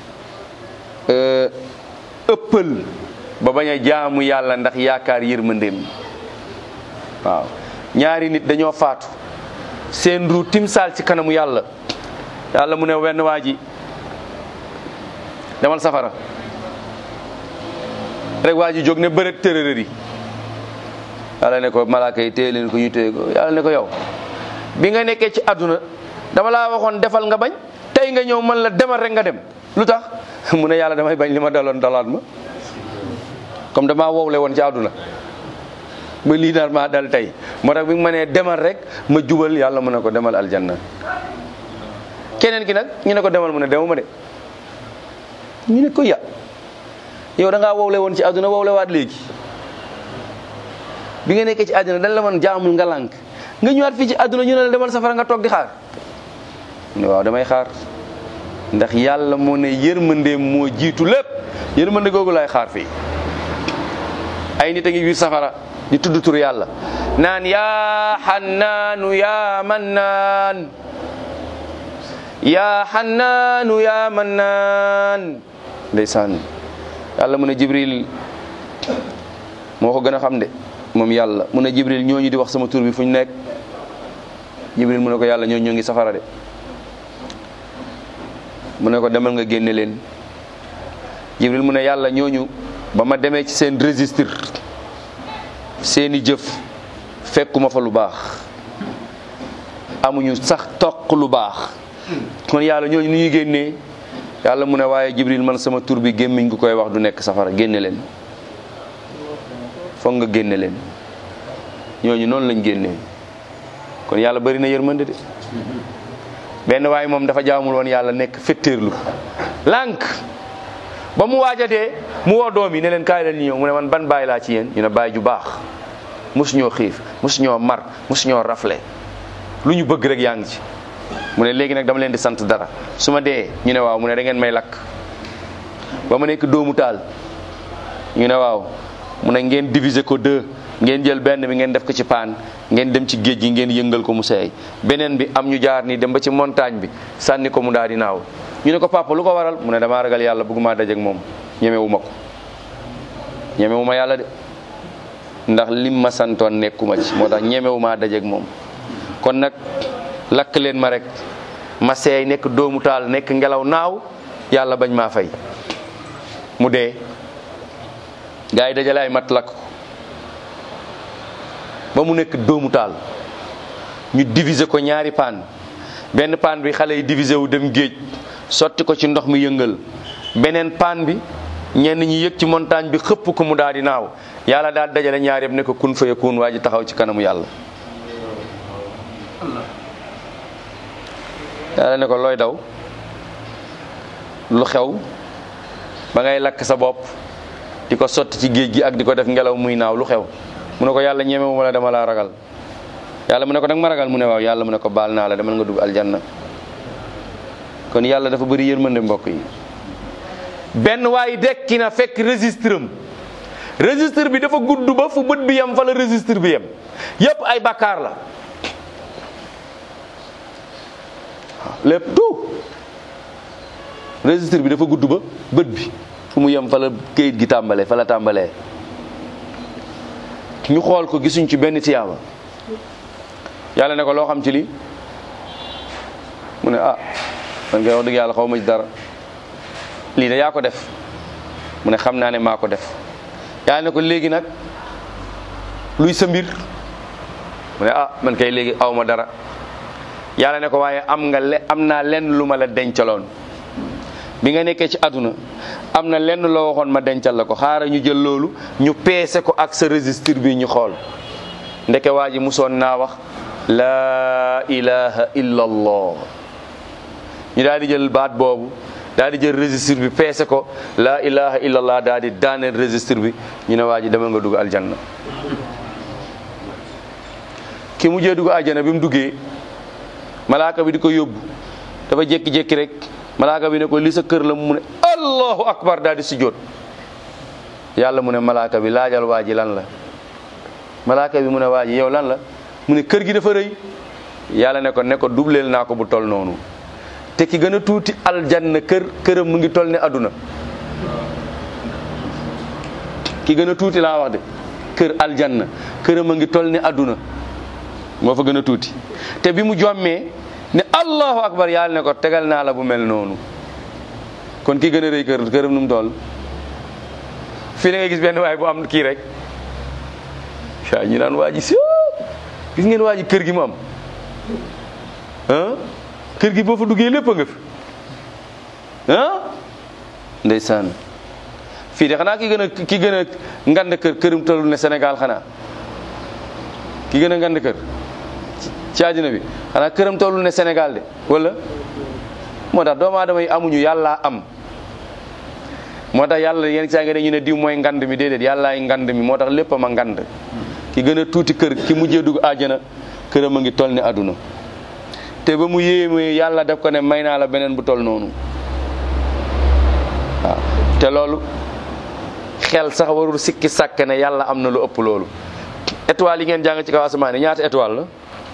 ëppal ba bañ a jaamu yàlla ndax yaakaar yërmandeem waaw ñaari nit dañoo faatu seen ru timsaal ci kanamu yàlla yàlla mu ne wenn waa ji demal safara rek waa ji jóg ne bërët tërërër yi yàlla ne ko malaaka yi téye leen ko ñu téye ko yàlla ne ko yow bi nga nekkee ci àdduna dama laa waxoon defal nga bañ tey nga ñëw man la demal rek nga dem lu tax mu ne yàlla damay bañ li ma daloon dalaat ma comme damaa wowle woon ci àdduna ba lii daal maa dal tey moo tax bi nga ma nee demal rek ma jubal yàlla mu ne ko demal aljanna keneen ki nag ñu ne ko demal mu ne demuma de ñu ne ko ya yow da ngaa wowle woon ci àdduna wowle waat léegi bi nga nekkee ci àdduna dañ la mën jaamul nga lànk nga ñëwaat fii ci àdduna ñu ne la demal safara nga toog di xaar ne waaw damay xaar ndax yàlla moo ne yërmandeem moo jiitu lépp yërmande googu laay xaar fii ay nit a ngi biir safara di tudd tur yàlla naan yaa xannaanu yaa mannaan yaa xannaanu yaa mannaan ndeysaan yàlla mu ne jibril moo ko gën a xam de moom yàlla mu ne jibril ñooñu di wax sama tur bi fu ñu nekk jibril mu ne ko yàlla ñooñu ñoo ngi safara de mu ne ko demal nga génne leen jibril mu ne yàlla ñooñu ba ma demee ci seen registre seeni jëf fekkuma fa lu baax amuñu sax toq lu baax kon yàlla ñooñu nu ñuy génnee yàlla mu ne waaye jibril man sama tur bi gémmiñ gu koy wax du nekk safara génne leen foog nga génne leen ñooñu noonu lañ génnee kon yàlla bari na yërmande de benn waaye moom dafa jaamul woon yàlla nekk fetteerlu lànk ba mu waajatee mu woo doom yi ne leen kaay leen ñu ñëw mu ne man ban baay laa ci yéen ñu ne baay ju baax mosu ñoo xiif mosu ñoo mar mosu ñoo rafle lu ñu bëgg rek yaa ngi ci mu ne léegi nag dama leen di sant dara su ma dee ñu ne waaw mu ne da ngeen may lakk ba ma nekk doomu taal ñu ne waaw mu ne ngeen diviser ko deux ngeen jël benn bi ngeen def ko ci paan ngeen dem ci géej gi ngeen yëngal ko mu seey beneen bi am ñu jaar nii dem ba ci montagne bi sànni ko mu daal di naaw ñu ne ko papa lu ko waral mu ne damaa ragal yàlla bëgguma dajeek moom ñemewu ma ko ñemewu ma yàlla de ndax lim ma santoon nekkuma ci moo tax ñemewu maa dajeek moom kon nag lakk leen ma rek ma seey nekk doomu taal nekk ngelaw naaw yàlla bañ maa fay mu dee gaa yi dajale ay mat lakk ko ba mu nekk doomu taal ñu diviser ko ñaari paan benn paan bi xale yi diviser wu dem géej sotti ko ci ndox mi yëngal beneen paan bi ñenn ñi yëg ci montagne bi xëpp ko mu daal di naaw yàlla daal dajale ñaar yëpp ne ko kun fa yakun waa ji taxaw ci kanamu yàlla yàlla ne ko looy daw lu xew ba ngay lakk sa bopp di ko sotti ci géej gi ak di ko def ngelaw muy naaw lu xew mu ne ko yàlla ñemewu ma la dama laa ragal yàlla mu ne ko danga ma ragal mu ne waaw yàlla mu ne ko baal naa la demal nga dugg aljanna. kon yàlla dafa bëri yërmande mbokk yi. benn waay dekki na fekk registre am registre bi dafa gudd ba fu bët bi yem fa la registre bi yem yépp ay bakkaar la lépp tout registre bi dafa gudd ba bët bi fu mu yem fa la kayit gi tàmbalee fa la tàmbalee ñu xool ko gisuñ ci benn tiyaaba yàlla ne ko loo xam ci lii mu ne ah man kay wax dëgg yàlla xaw ma ci dara lii de yaa ko def mu ne xam naa ne maa ko def yàlla ne ko léegi nag luy sa mbir mu ne ah man kay léegi aw ma dara yàlla ne ko waaye am nga le am naa lenn lu ma la dencaloon bi nga nekkee ci àdduna am na lenn loo waxoon ma dencal la ko xaaral ñu jël loolu ñu peese ko ak sa registre bi ñu xool ndeke waa ji musoon naa wax laa ilaha illa allah ñu daal di jël baat boobu daal di jël registre bi peese ko laa ilaha illa allah daal di daaneel registre bi ñu ne waa ji demal nga dugg aljanna ki mujjee dugg aljanna bi mu duggee malaaka bi di ko yóbbu dafa jékki-jékki rek malaaka bi ne ko li sa kër la mu ne allahu akbar daal di sujjóot yàlla mu ne malaaka bi laajal waa ji lan la malaaka bi mu ne waa ji yow lan la mu ne kër gi dafa rëy yàlla ne ko ne ko dubleel naa ko bu tol noonu te ki gën a tuuti aljanna kër këram mu ngi tol ne adduna ki gën a tuuti laa wax de kër aljanna këram a ngi tol ne adduna moo fa gën a tuuti te bi mu jommee ne allahu akbar yàlla ne ko tegal naa la bu mel noonu kon ki gën a rëy kër këram nu mu toll fii da ngay gis benn waay bu am kii rek waa ñu naan waa ji si gis ngeen waa ji kër gi mu am ah kër gi boo fa duggee lépp a nga fi ah ndeysaan fii de xanaa ki gën a ki gën a ngand kër këram tollu ne Sénégal xanaa ki gën a ngand kër ci àddina bi xanaa këram tollu ne Sénégal de wala moo tax doomu aadama yi amuñu yàllaa am moo tax yàlla yenn saa nga ne ñu ne diw mooy ngand mi déedéet yàllaay ngand mi moo tax lépp a ma ngand ki gën a tuuti kër ki mujjee dugg àjjana këram a ngi toll ne àdduna te ba mu yéemee yàlla def ko ne may naa la beneen bu toll noonu waaw te loolu xel sax warul sikki sàkk ne yàlla am na lu ëpp loolu étoile yi ngeen jàng ci kaw asamaan yi ñaata étoile la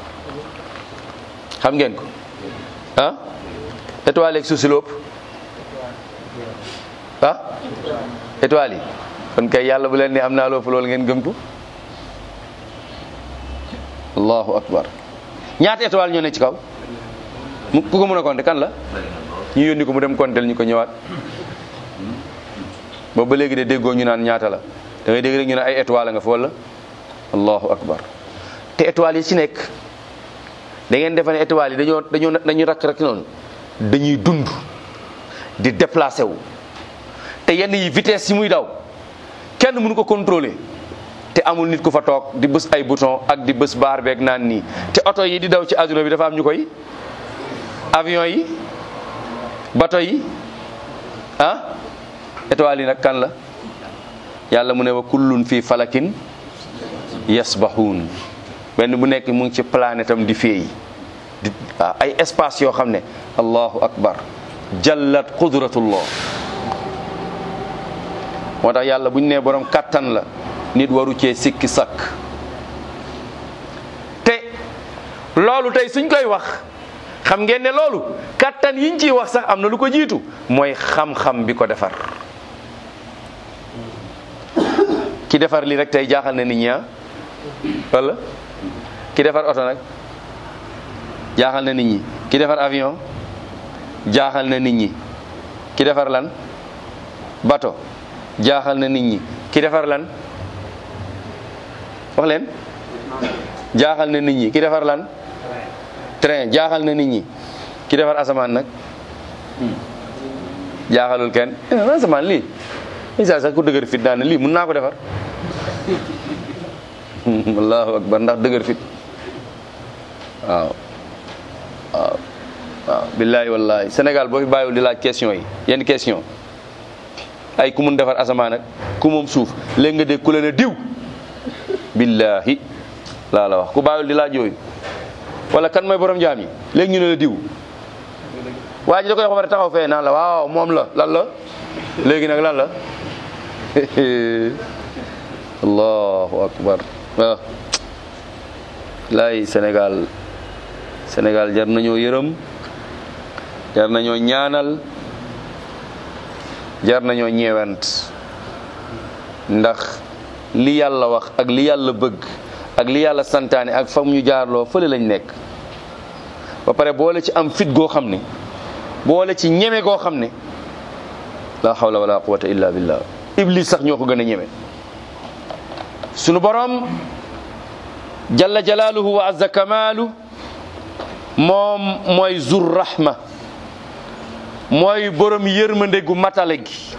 xam ngeen ko ah étoile yeeg suuf si lu ëpp ah étoile yi kon kay yàlla bu leen ne am naa lu ëpp loolu ngeen gëm ko allahu akbar ñaata étoile ñoo ne ci kaw mu ku ko mën a compter kan la ñu yónni ko mu dem compter ñu ko ñëwaat boobu ba léegi de déggoo ñu naan ñaata la da ngay dégg rek ñu ne ay étoile nga fa wala allahu akbar te étoile yi ci nekk da ngeen defe ne étoile yi dañoo dañoo dañuy rakk rek noonu dañuy dund di déplacé wu te yenn yi vitesse yi muy daw kenn mënu ko contrôler te amul nit ku fa toog di bës ay bouton ak di bës baar beeg naan nii te oto yi di daw ci adduna bi dafa am ñu koy avion yi bateau yi ah étoile yi nag kan la yàlla mu ne wa kullun fii falakin yasbahuun benn bu nekk mu ngi ci planète am di féey di ay espace yoo xam ne allahu akbar jallat qudratullah moo tax yàlla bu ñu nee borom kattan la nit waru cee sikki sakk te loolu tey suñ koy wax xam ngeen ne loolu kattan yiñ ciy wax sax am na lu ko jiitu mooy xam-xam bi ko defar ki defar lii rek tey jaaxal na nit ñi wala ki defar oto nag jaaxal na nit ñi ki defar avion jaaxal na nit ñi ki defar lan bateau jaaxal na nit ñi ki defar lan wax leen jaaxal na nit ñi ki defar lan train jaaxal na nit ñi ki defar asamaan nag jaaxalul kenn asamaan lii isa sax ku dëgër fit daan lii mun naa ko defar allahu akbar ndax dëgër fit waaw waaw waaw billahi wallahi Sénégal boo fi bàyyiwul di laaj question yi yenn question ay ku mun defar asamaan ak ku moom suuf léegi nga dégg ku la ne diw billahi laa la wax ku bàyyul di laaj yooyu wala kan mooy borom jaam yi léegi ñu ne la diw waa ji da koy wax ba taxaw fee naan la waaw moom la lan la léegi nag lan la allahu akbar waaw laay Sénégal Sénégal jar nañoo yërëm jar nañoo ñaanal jar nañoo ñeewant ndax li yàlla wax ak li yàlla bëgg ak li yàlla santaane ak fam ñu jaarloo fële lañ nekk ba pare boole ci am fit goo xam ne boole ci ñeme goo xam ne la hawla wala quwwata illa billah iblis sax ñoo ko gën a ñeme sunu borom jalla jalaaluhu wa azza kamaalu moom mooy zur rahma mooy borom yërmande gu matale gi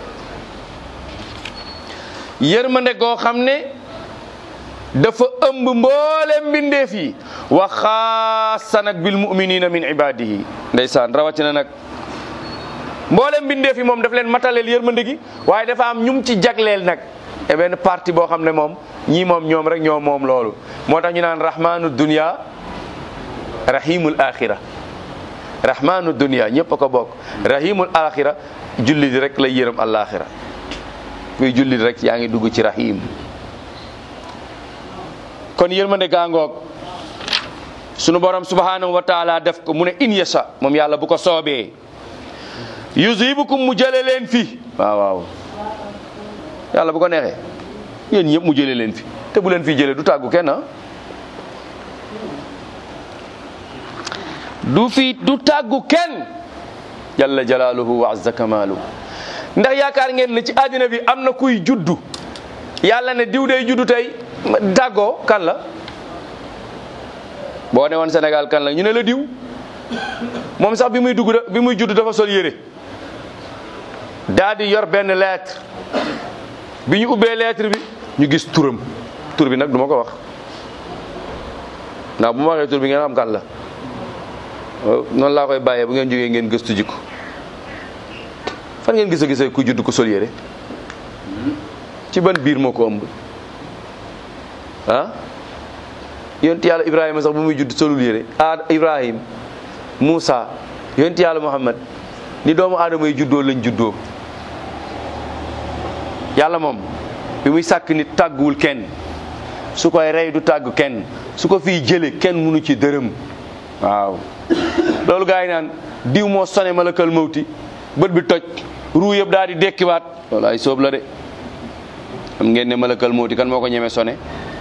yërmande goo xam ne dafa ëmb mboolem mbindeef yi wa xaasa nag bil muminina min ibadihi ndeysaan rawatina nag mboolem mbindeef yi moom daf leen mataleel yërmande gi waaye dafa am ñum ci jagleel nag e benn parti boo xam ne moom ñii moom ñoom rek ñoom moom loolu moo tax ñu naan rahmanu dunya rahimul axira rahmanu dunya ñëpp a ko bokk rahimul axira jullit rek lay yërëm alaxira kuy jullit rek yaa ngi dugg ci rahim kon yërmande gaangoog sunu borom subhanahu wa taala def ko mu ne in yasha moom yàlla bu ko soobee yuzibukum mu jële leen fi waaw waaw yàlla bu ko neexee yéen ñëpp mu jële leen fi te bu leen fi jële du tàggu kenn du fi du tàggu kenn jalla jalaaluhu wa azza kamaalu ndax yaakaar ngeen ne ci àddina bi am na kuy juddu yàlla ne diw day juddu tey tàggoo kan la boo ne woon Sénégal kan la ñu ne la diw moom sax bi muy dugg bi muy juddu dafa sol yére daa di yor benn lettre bi ñu ubbee lettre bi ñu gis turam tur bi nag du ma ko wax ndax bu ma waxee tur bi ngeen xam kan la noonu laa koy bàyyee bu ngeen jógee ngeen gëstu jikko fan ngeen gis a gisee ku judd ko sol yére ci ban biir moo ko ëmb ah yonent yàlla Ibrahima sax bu muy judd solul yére ah Ibrahim Moussa yonent yàlla Muhammad ni doomu aadama yi juddoo lañ juddoo yàlla moom bi muy sàkk nit tàgguwul kenn su koy rey du tàggu kenn su ko fiy jële kenn mënu ci dërëm waaw loolu gaa yi naan diw moo sone malakal mawti bët bi toj ruu yëpp daal di dekkiwaat loolu ay soob la de xam ngeen ne malakal mawti kan moo ko ñeme sone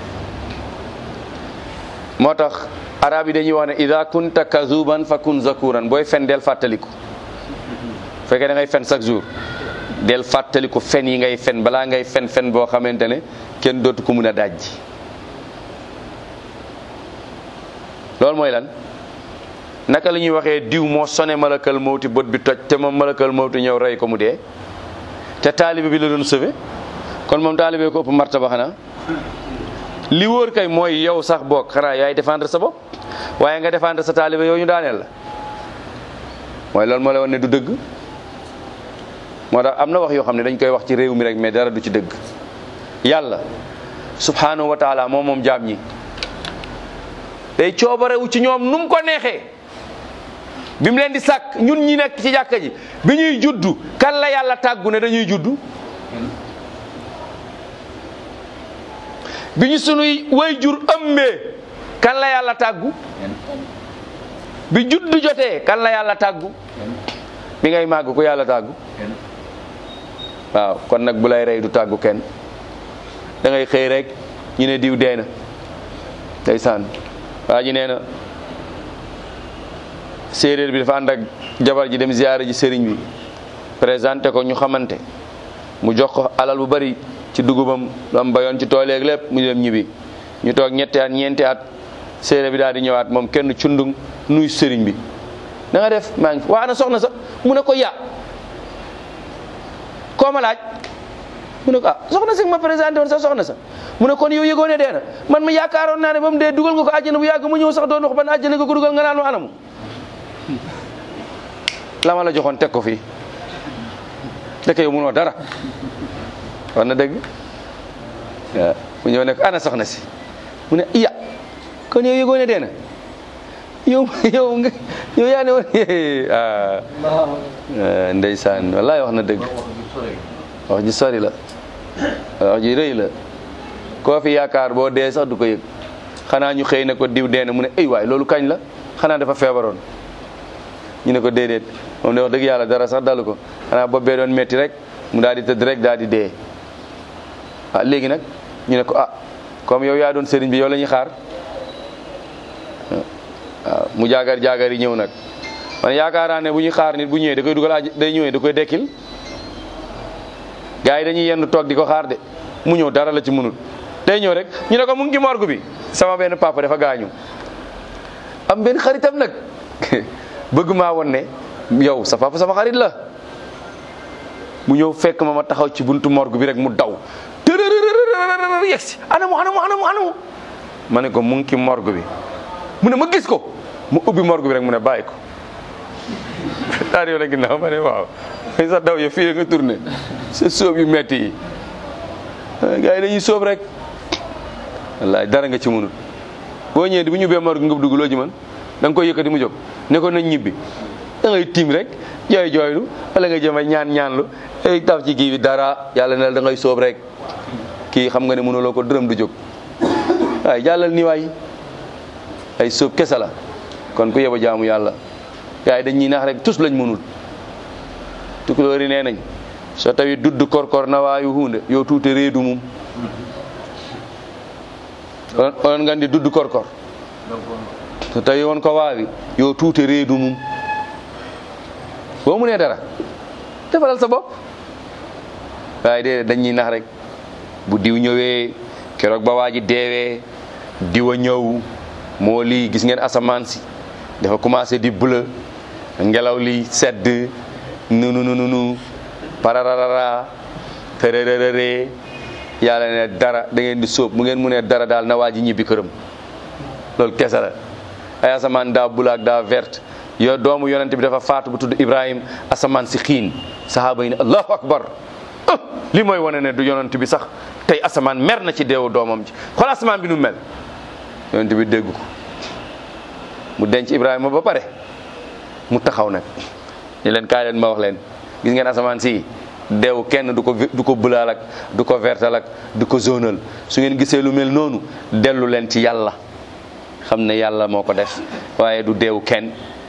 moo tax arab yi dañuy wax ne ida kunta kazuban fa kun zakuran booy fen del fàttaliku fekkee da ngay fen chaque jour del fàttaliku fen yi ngay fen balaa ngay fen fen boo xamante ne kenn dootu ko mun a dajji loolu mooy lan naka la ñuy waxee diw moo sone malakal mawti bët bi toj te moom malakal mawti ñëw rey ko mu dee te taalibe bi la doon sauvé kon moom taalibe ko ëpp martaba xanaa li wóor kay mooy yow sax boog xanaa yaay défendre sa bopp waaye nga défendre sa taalibe yow ñu daaneel la mooy loolu moo la wan ne du dëgg moo tax am na wax yoo xam ne dañ koy wax ci réew mi rek mais dara du ci dëgg yàlla subhanahu wa taala moom moom jaam ñi day coobarewu ci ñoom nu mu ko neexee bi mu leen di sàkk ñun ñi nekk ci jàkka ji bi ñuy juddu kan la yàlla tàggu ne dañuy juddu bi ñu sunuy way jur ëmbee kan la yàlla tàggu bi juddu jotee kan la yàlla tàggu bi ngay màgg ku yàlla tàggu waaw kon nag bu lay rey du tàggu kenn da ngay xëy rek ñu ne diw dee na ndeysaan waa ji nee na séeréer bi dafa ànd ak jabar ji dem ziyaare ji sëriñ bi présenté ko ñu xamante mu jox ko alal bu bari ci dugubam lu am bayoon ci tooleeg lépp mu dem ñibbi ñu toog ñetti at ñeenti at séeréer bi daal di ñëwaat moom kenn cundung nuy sëriñ bi da nga def maa ngi waa ana soxna sa mu ne ko ya koo ma laaj mu ne ko ah soxna si ma présenté woon sa soxna sa mu ne kon yow yëgoo ne dee na man ma yaakaaroon naa ne ba mu dee dugal nga ko àjjana bu yàgg mu ñëw sax doon wax ban àjjana nga ko dugal nga naan ma anamu la ma la joxoon teg ko fii dëkk yow munoo dara wax na dëgg waaw mu ñëw ne ko ana soxna si mu ne iya kon yow yëgoo ne dee na yow yow nga yow yaa ne woon ah ndeysaan wallaay wax na dëgg wax ji sori la wax ji rëy la koo fi yaakaar boo dee sax du ko yëg xanaa ñu xëy na ko diw dee na mu ne ay waay loolu kañ la xanaa dafa feebaroon ñu ne ko déedéet moom de wax dëgg yàlla dara sax dalu ko xanaa bopp bee doon metti rek mu daal di tëdd rek daal di dee ah léegi nag ñu ne ko ah comme yow yaa doon sëriñ bi yow la ñuy xaar waaw mu jaagar jaagar yi ñëw nag man yaakaar ne bu ñuy xaar nit bu ñëwee da koy dugal aj day ñëwee da koy dekkil gars yi dañuy yenn toog di ko xaar de mu ñëw dara la ci mënul day ñëw rek ñu ne ko mu ngi ci morgue bi sama benn papa dafa gaañu am benn xaritam nag bëgg maa woon ne yow sa papa sama xarit la mu ñëw fekk ma ma taxaw ci buntu morgue bi rek mu daw tërërërërër yegsi anamu anamu anamu anamu ma ne ko mu ngi ci morgue bi mu ne ma gis ko mu ubbi morgue bi rek mu ne bàyyi ko daal yow la ginnaaw ma ne waaw may sax daw yo fii nga tourné sa sóob yu metti yi gars yi dañuy sóob rek wallaay dara nga ci mënul boo ñëwee bu ñu ubbee morgue nga dugg loo ci mën da nga koy yëkkati mu jóg ne ko nañ ñibbi da ngay tiim rek jooy jooylu wala nga jëm a ñaan ñaanlu ay taf ci kii bi dara yàlla ne la da ngay sóob rek kii xam nga ne mënuloo ko dërëm du jóg waaye jàllal ni waay ay sóob kese la kon ku yeba jaamu yàlla gars yi dañ ñuy nax rek tus lañ mënul tukulóor yi nee nañ so tawi dudd korkor na waayu hunde yo tuute reedu mum onon gandi dudd korkor so tawi won ko waawi yo tuute reedu mum boo mu nee dara defalal sa bopp waaye déedéet dañ ñuy nax rek bu diw ñëwee keroog ba waa ji deewee diwa ñëw moo lii gis ngeen asamaan si dafa commencé di bleu ngelaw li sedd nunu nunu nu parararara tërërërëree yàlla ne dara da ngeen di sóob mu ngeen mu ne dara daal na waa ji ñibbi këram loolu kese la ay asamaan daa bula ak daa verte yo doomu yonente bi dafa faatu bu tudd Ibrahim asamaan si xiin sahaaba yi ne allahu akbar ah li mooy wane ne du yonente bi sax tey asamaan mer na ci deewu doomam ji xool asamaan bi nu mel yonente bi dégg ko mu denc Ibrahima ba pare mu taxaw nag ni leen kaay leen ma wax leen gis ngeen asamaan si deew kenn du ko du ko bulaal ak du ko vertal ak du ko zonal su ngeen gisee lu mel noonu dellu leen ci yàlla xam ne yàlla moo ko def waaye du deew kenn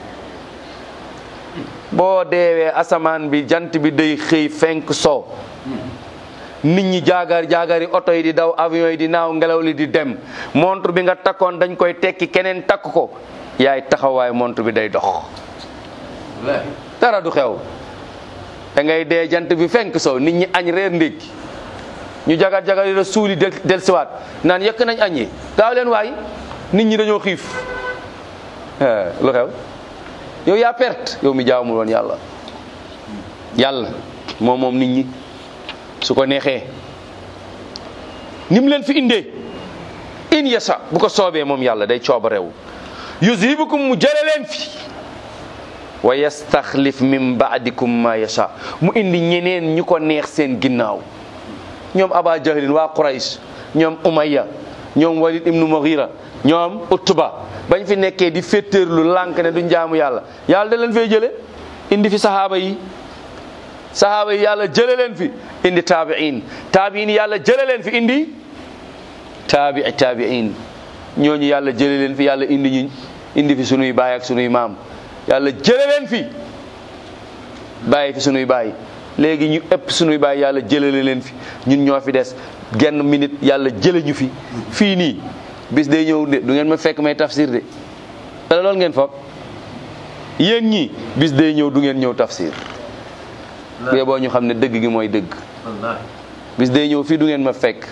boo deewee asamaan bi jant bi day xëy fenk soo nit ñi jaagaar jaagaari oto yi di daw avion yi di naaw ngelaw li di dem montre bi nga takkoon dañ koy tekki keneen takk ko yaay taxawaay montre bi day dox dara du xew da ngay dee jant bi fenk soo nit ñi añ reer ndékki ñu jagar jagar yi la suuli del delsiwaat naan yëkk nañ añ yi gaaw leen waay nit ñi dañoo xiif lu xew yow yaa perte yow mi jaamul woon yàlla yàlla moom moom nit ñi su ko neexee ni mu leen fi indee in yasa bu ko soobee moom yàlla day cooba rew yuzibukum mu jële leen fi wa yastaxlif min baadikum ma yasha mu indi ñeneen ñu ko neex seen ginnaaw ñoom aba jahlin waa quraysh ñoom umayya ñoom walid ibnu mughira ñoom utba bañ fi nekkee di féttéerlu lànk ne duñ jaamu yàlla yàlla da leen fay jële indi fi sahaaba yi sahaaba yi yàlla jële leen fi indi taabiin taabiin yàlla jële leen fi indi taabi taabiin ñooñu yàlla jële leen fi yàlla indi ñu indi fi sunuy baay ak sunuy maam yàlla jële leen fi bàyyi fi sunuy baay léegi ñu ëpp sunuy baay yàlla jëlale leen fi ñun ñoo fi des genn minute yàlla jële ñu fi fii nii bis day ñëw de du ngeen ma fekk may tafsir de te loolu ngeen foog yéen ñii bis day ñëw du ngeen ñëw tafsir bu yeboo ñu xam ne dëgg gi mooy dëgg bis day ñëw fii du ngeen ma fekk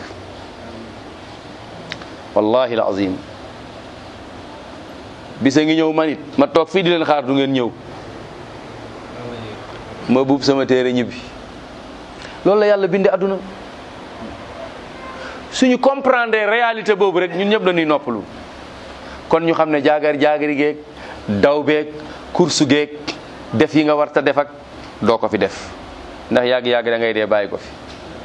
wallahi alazim bis a ngi ñëw man it ma toog fii di leen xaar du ngeen ñëw ma buub sama téere ñibbi loolu la yàlla bindee adduna suñu comprendre réalité boobu rek ñun ñëpp dañuy noppalu kon ñu xam ne jaagar jaagari geeg daw beeg course geeg def yi nga war ta def ak doo ko fi def ndax yàgg-yàgg da ngay dee bàyyi ko fi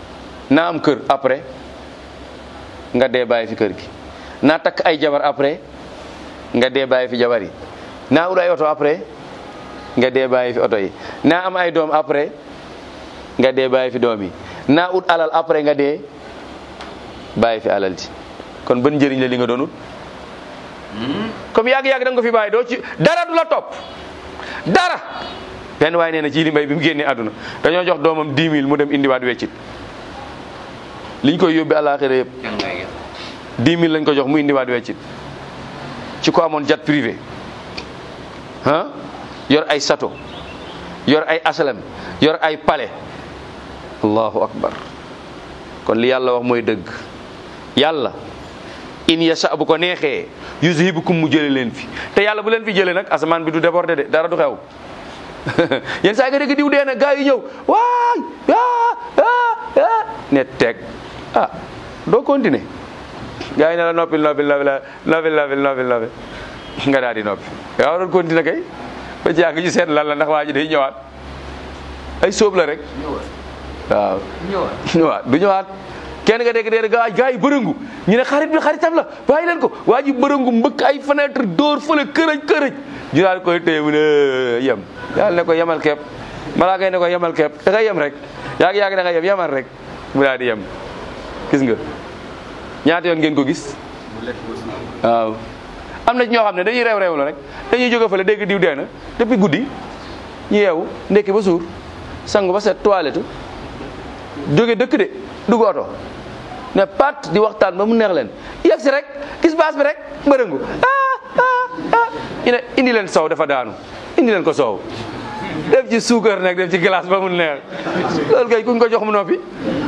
naa am kër après nga dee bàyyi fi kër gi. naa takk ay jabar après nga dee bàyyi fi jabar yi. naa ut ay oto après nga dee bàyyi fi oto yi. naa am ay doom après nga dee bàyyi fi doom yi. naa ut alal après nga dee bàyyi fi alal ji. kon ban njëriñ la li nga doon ut comme yàgg-yàgg da nga ko fi bàyyi doo ci dara du la topp dara. benn waaye nee na ci li mbay bi mu génnee àdduna dañoo jox doomam dix mille mu dem indiwaat weccit liñ koy yóbbi àllaaxira yëpp dix mille lañ ko jox mu indiwaat weccit ci ko amoon jet privé ah yor ay sato yor ay asalam yor ay palais. allahu akbar. kon li yàlla wax mooy dëgg. yàlla in yasha bu ko neexee yuzhibukum mu jële leen fi te yàlla bu leen fi jëlee nag asamaan bi du débordé de dara du xew. yenn saa nga dégg diw dee na gaa yi ñëw waay ah ah ah ne teg ah doo continuer gaa yi ne la noppil noppil noppil noppil noppil noppil noppil nga daal di noppi yaa waroon continuer kay ba jàng ñu seet lan la ndax waa ji day ñëwaat ay sóob la rek waaw ñëwaat du ñëwaat kenn nga dégg dee gaa gaa yi bërëngu ñu ne xarit bi xaritam la bàyyi leen ko waa ji bërëngu mbëkk ay fenêtre dóor fële kërëj kërëj ñu daal koy téye mu ne yem yàlla ne ko yemal kepp malaa kay ne ko yemal kepp da ngay yem rek yàgg yàgg da ngay yem yemal rek mu daal di yem gis nga ñaata yoon ngeen ko gis waaw am na ci ñoo xam ne dañuy reew reew la rek dañuy jóge fële dégg diw dee na depuis guddi ñu yeewu ndekki ba suur sangu ba set toilette jóge dëkk de dugg oto ne pat di waxtaan ba mu neex leen yegg si rek gis baas bi rek mbërëngu ah ah ah ñu ne indi leen soow dafa daanu indi leen ko soow def ci suukar nag def ci glace ba mu neex loolu kay kuñ ko jox mu noppi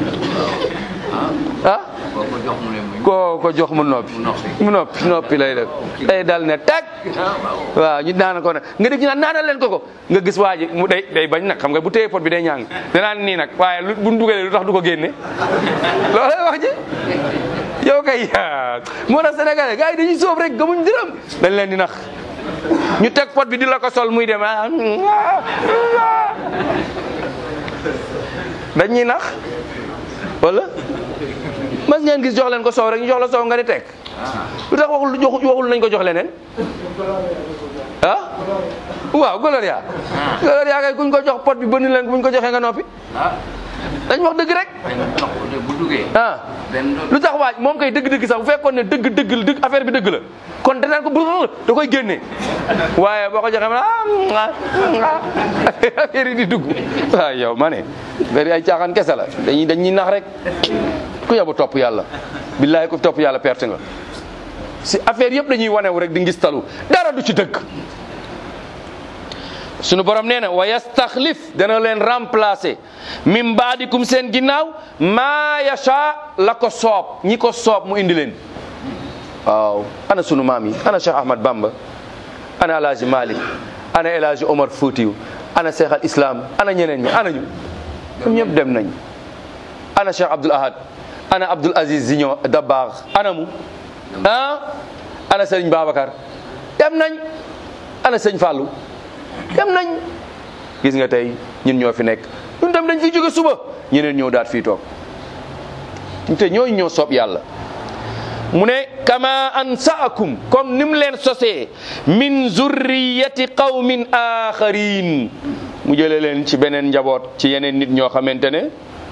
ah koo ko jox mu noppi mu noppi noppi lay def day dal ne teg waaw ñu naan ko nag nga def ñu naan naanal leen ko ko nga gis waa ji mu day day bañ nag xam nga bu téye pot bi day ñàng danaan nii nag waaye lu bu dugalee lu tax du ko génne loolu lay wax ji yow kay moo tax Sénégalais gars yi dañuy sóob rek gëmuñ dërëm dañ leen di nax ñu teg pot bi di la ko sol muy dem dañuy nax wala mas ngeen gis jox leen ko soow rek ñu jox la soow nga di teg lu tax waxul waxul nañ ko jox leneen ah waaw Gloria Gloria kay kuñ ko jox pot bi bënn leen buñ ko joxee nga noppi dañ wax dëgg rek ah lu tax waaj moom kay dëgg-dëgg sax bu fekkoon ne dëgg dëgg dëgg affaire bi dëgg la kon danaan ko bul da koy génne waaye boo ko joxee ma ah affaire yi di dugg waaw yow ma ne affaire yi ay caaxaan kese la dañuy dañuy nax rek ku yabu topp yàlla billahi ku topp yàlla perte nga si affaire yëpp dañuy wanewu rek di ngis talu dara du ci dëgg sunu borom nee na wa yastaxlif dana leen remplacer min baadikum seen ginnaaw maa yasha la ko soob ñi ko soob mu indi leen waaw ana sunu maam yi ana Cheikh Ahmad Bamba ana El Hadj Malick ana El Hadj Omar Foutiou ana Cheikh al Islam ana ñeneen ñi ana ñu ñoom ñëpp dem nañ ana Cheikh Abdoul Ahad ana Abdoul Aziz Zignon Dabakh ana mu ah ana Serigne Babacar dem nañ ana Serigne Fallou dem nañ gis nga tey ñun ñoo fi nekk ñun tam dañ fi jóge suba ñeneen ñëw daat fii toog te ñooñu ñoo soob yàlla mu ne kama ansaakum comme ni mu leen sosee min zurriyati qawmin axarin mu jële leen ci beneen njaboot ci yeneen nit ñoo xamante ne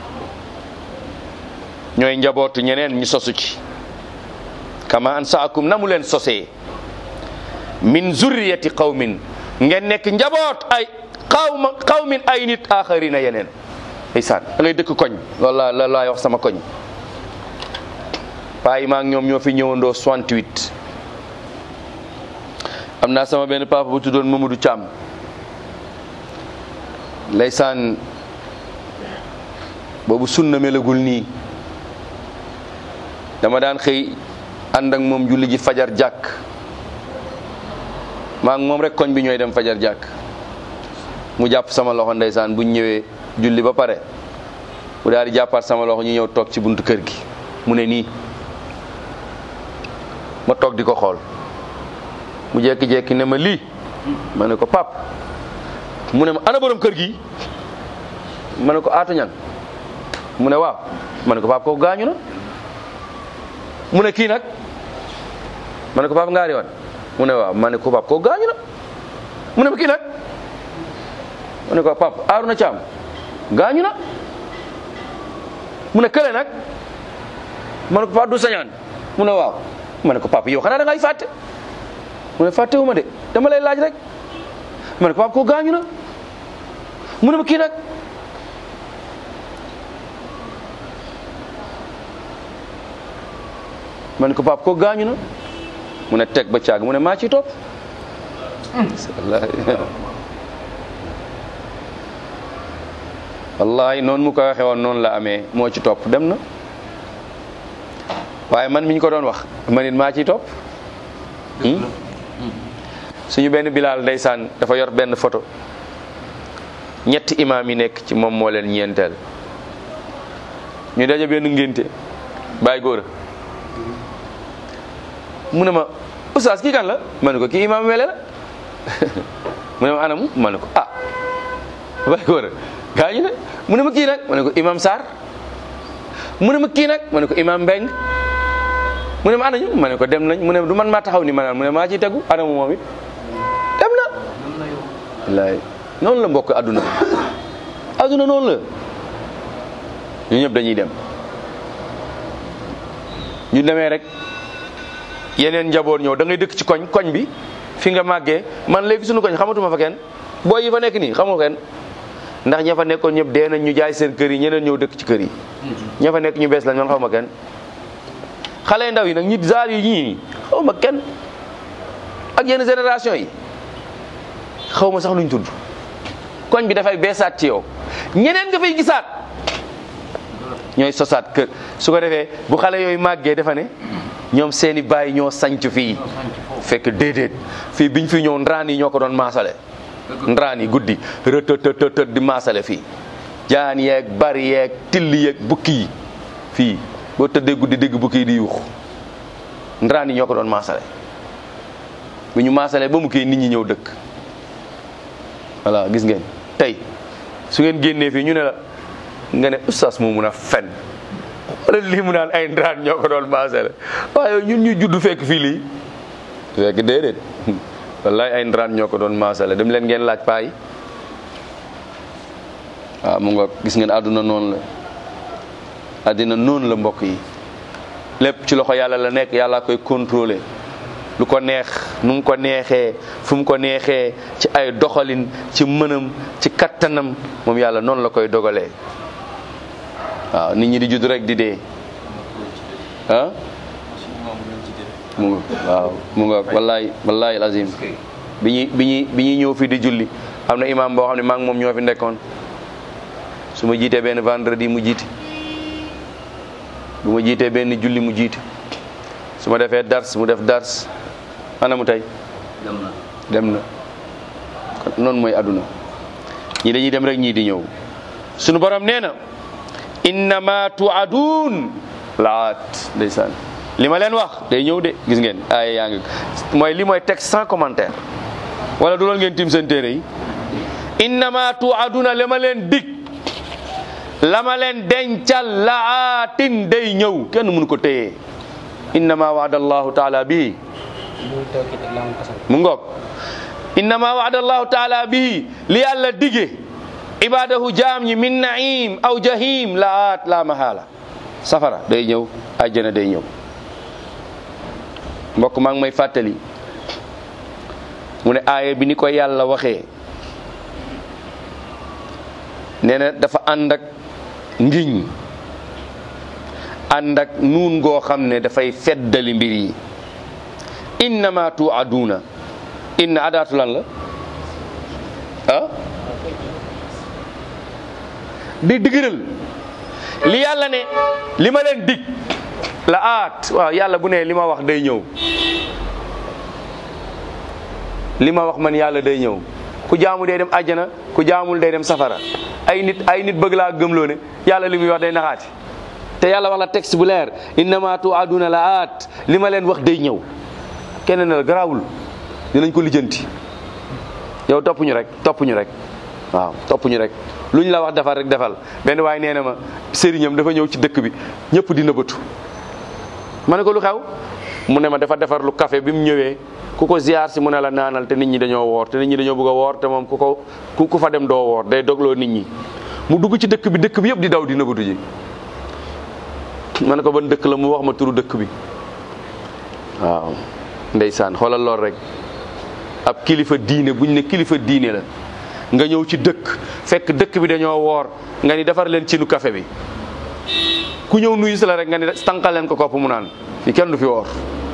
ñooy njabootu ñeneen ñu sosu ci kama ansaakum na mu leen sosee min zurriyati qawmin ngeen nekk njaboot ay xawma xawmin ay nit axarina yeneen ndeysaan da ngay dëkk koñ loolu la la laay wax sama koñ paa yi maa ngi ñoom ñoo fi ñëwandoo soixante-huit am naa sama benn papa bu tuddoon Mamadou Thiam ndeysaan boobu sunna melagul nii dama daan xëy ànd ak moom julli ji fajar jàkk maa ngi moom rek koñ bi ñooy dem fajar jàkk mu jàpp sama loxo ndeysaan buñ ñëwee julli ba pare mu daal di jàppaat sama loxo ñu ñëw toog ci buntu kër gi mu ne nii ma toog di ko xool mu jekki-jekki ne ma lii ma ne ko pap mu ne ma ana borom kër gi ma ne ko aatu ñan mu ne waaw ma ne ko papa kooku gaañu na mu ne kii nag ma ne ko papa ngaari wan mu ne waaw ma ne ko papa kooku gaañu na mu ne ma kii nag ma ne ko papa Arouna Thiam gaañu na mu ne kële nag ma ne ko papa du sañaan mu ne waaw ma ne ko papa yow xanaa da ngay fàtte mu ne fàttewu ma de dama lay laaj rek ma ne ko papa kooku gaañu na mu ne ma kii nag ma ne ko papa kooku gaañu na mu ne teg ba caag mu ne maa ci topp wallahi noonu mu ko waxee woon noonu la amee moo ci topp dem na waaye man mi ñu ko doon wax ma nit maa ciy topp suñu benn bilaal ndeysaan dafa yor benn photo ñetti imaam yi nekk ci moom moo leen ñeenteel ñu daje benn ngénte bàyyi góor mu ne ma oustaz kii kan la ma ne ko kii imaam wele la mu ne ma anamu ma ne ko ah bàyyi góor gaañu ne mu ne ma kii nag ma ne ko imaam Sarr mu ne ma kii nag ma ne ko imaam Mbeng mu ne ma anañu ma ne ko dem nañ mu ne du man maa taxaw ni ma naan mu ne maa ciy tegu anamu moom it dem na wallaay noonu la mbokk adduna adduna noonu la ñu ñëpp dañuy dem ñu demee rek yeneen njaboot ñëw da ngay dëkk ci koñ koñ bi fi nga màggee man léegi suñu koñ xamatuma fa kenn booy yi fa nekk nii xamoo kenn ndax ña fa nekkoon ñëpp dee nañ ñu jaay seen kër yi ñeneen ñëw dëkk ci kër yi ña fa nekk ñu bees lañ man xaw ma kenn xale ndaw yi nag ñi zaar yi ñii xaw ma kenn ak yenn génération yi xaw ma sax luñ tudd koñ bi dafay beesaat ci yow ñeneen nga fay gisaat ñooy sosaat kër su ko defee bu xale yooyu màggee dafa ne ñoom seeni baay ñoo sanc fii fekk déedéet fii biñ fi ñëw ndraan yi ñoo ko doon maasale ndraan yi guddi rëtëtëtët di maasale fii jaan yeeg bari yeeg till yeeg bukki yi fii boo tëddee guddi dégg bukki yi di yuux ndraan yi ñoo ko doon maasale bu ñu maasale ba mu kii nit ñi ñëw dëkk voilà gis ngeen tey su ngeen génnee fii ñu ne la nga ne oustaz moo mun a fen wala lii mu naan ay ndraan ñoo ko doon maasale waaye ñun ñu judd fekk fii lii fekk déedéet wallaay ay ndraan ñoo ko doon maasale dem leen ngeen laaj paa yi waaw mu nga gis ngeen àdduna noonu la àddina noonu la mbokk yi lépp ci loxo yàlla la nekk yàlla koy contrôler lu ko neex nu mu ko neexee fu mu ko neexee ci ay doxalin ci mënam ci kattanam moom yàlla noonu la koy dogalee waaw nit ñi di judd rek di dee ah mu nga waaw mu nga wallaay wallaay alazim bi ñuy bi ñuy bi ñuy ñëw fii di julli am na imam boo xam ne maa ngi moom ñoo fi nekkoon su ma jiitee benn vendredi mu jiite bu ma jiitee benn julli mu jiite su ma defee dars mu def dars ana mu tey dem na dem na kon noonu mooy àdduna ñii dañuy dem rek ñii di ñëw sunu borom nee na innama tuadun laat ndeysaan li ma leen wax day ñëw de gis ngeen ay yaa ngi mooy li mooy texte sans commentaire wala du loolu ngeen tim seen téere yi innama tuaduna li ma leen dig la ma leen dencal laatin day ñëw kenn mënu ko téye innama waada allahu taala bii mu ngoog innama waada allahu taala bii li yàlla dige ibadahu jaam ñi min naim aw jahim laat la mahala safara day ñëw àjjana day ñëw mbokk maa ngi may fàttali mu ne aaya bi ni ko yàlla waxee nee na dafa ànd ak ngiñ ànd ak nuun goo xam ne dafay feddali mbir yi innama tuaduna inna adaatu lan la ah di digëral li yàlla ne li ma leen dig la aat waaw yàlla bu ne li ma wax day ñëw li ma wax man yàlla day ñëw ku jaamu day dem àjjana ku jaamul day dem safara ay nit ay nit bëgg laa gëmloo ne yàlla li muy wax day naxaati te yàlla wax la texte bu leer innama tuaduna la aat li ma leen wax day ñëw kenn ne la garaawul dinañ ko lijjanti yow topp ñu rek topp ñu rek waaw topp ñu rek lu ñu la wax defal rek defal. benn waaye nee na ma sëriñam dafa ñëw ci dëkk bi ñëpp di nëbbatu ma ne ko lu xew mu ne ma dafa defar lu café bi mu ñëwee ku ko ziar si mu ne la naanal te nit ñi dañoo woor te nit ñi dañoo bëgg a woor te moom ku ko ku fa dem doo woor day dogloo nit ñi mu dugg ci dëkk bi dëkk bi yëpp di daw di nëbbatu ji. ma ne ko ban dëkk la mu wax ma turu dëkk bi waaw ndeysaan xoolal lool rek ab kilifa diine buñ ne kilifa diine la nga ñëw ci dëkk fekk dëkk bi dañoo woor nga ni defar leen ci nu café bi ku ñëw nuyu si la rek nga ni tànqal leen ko kopp mu naan fi kenn du fi woor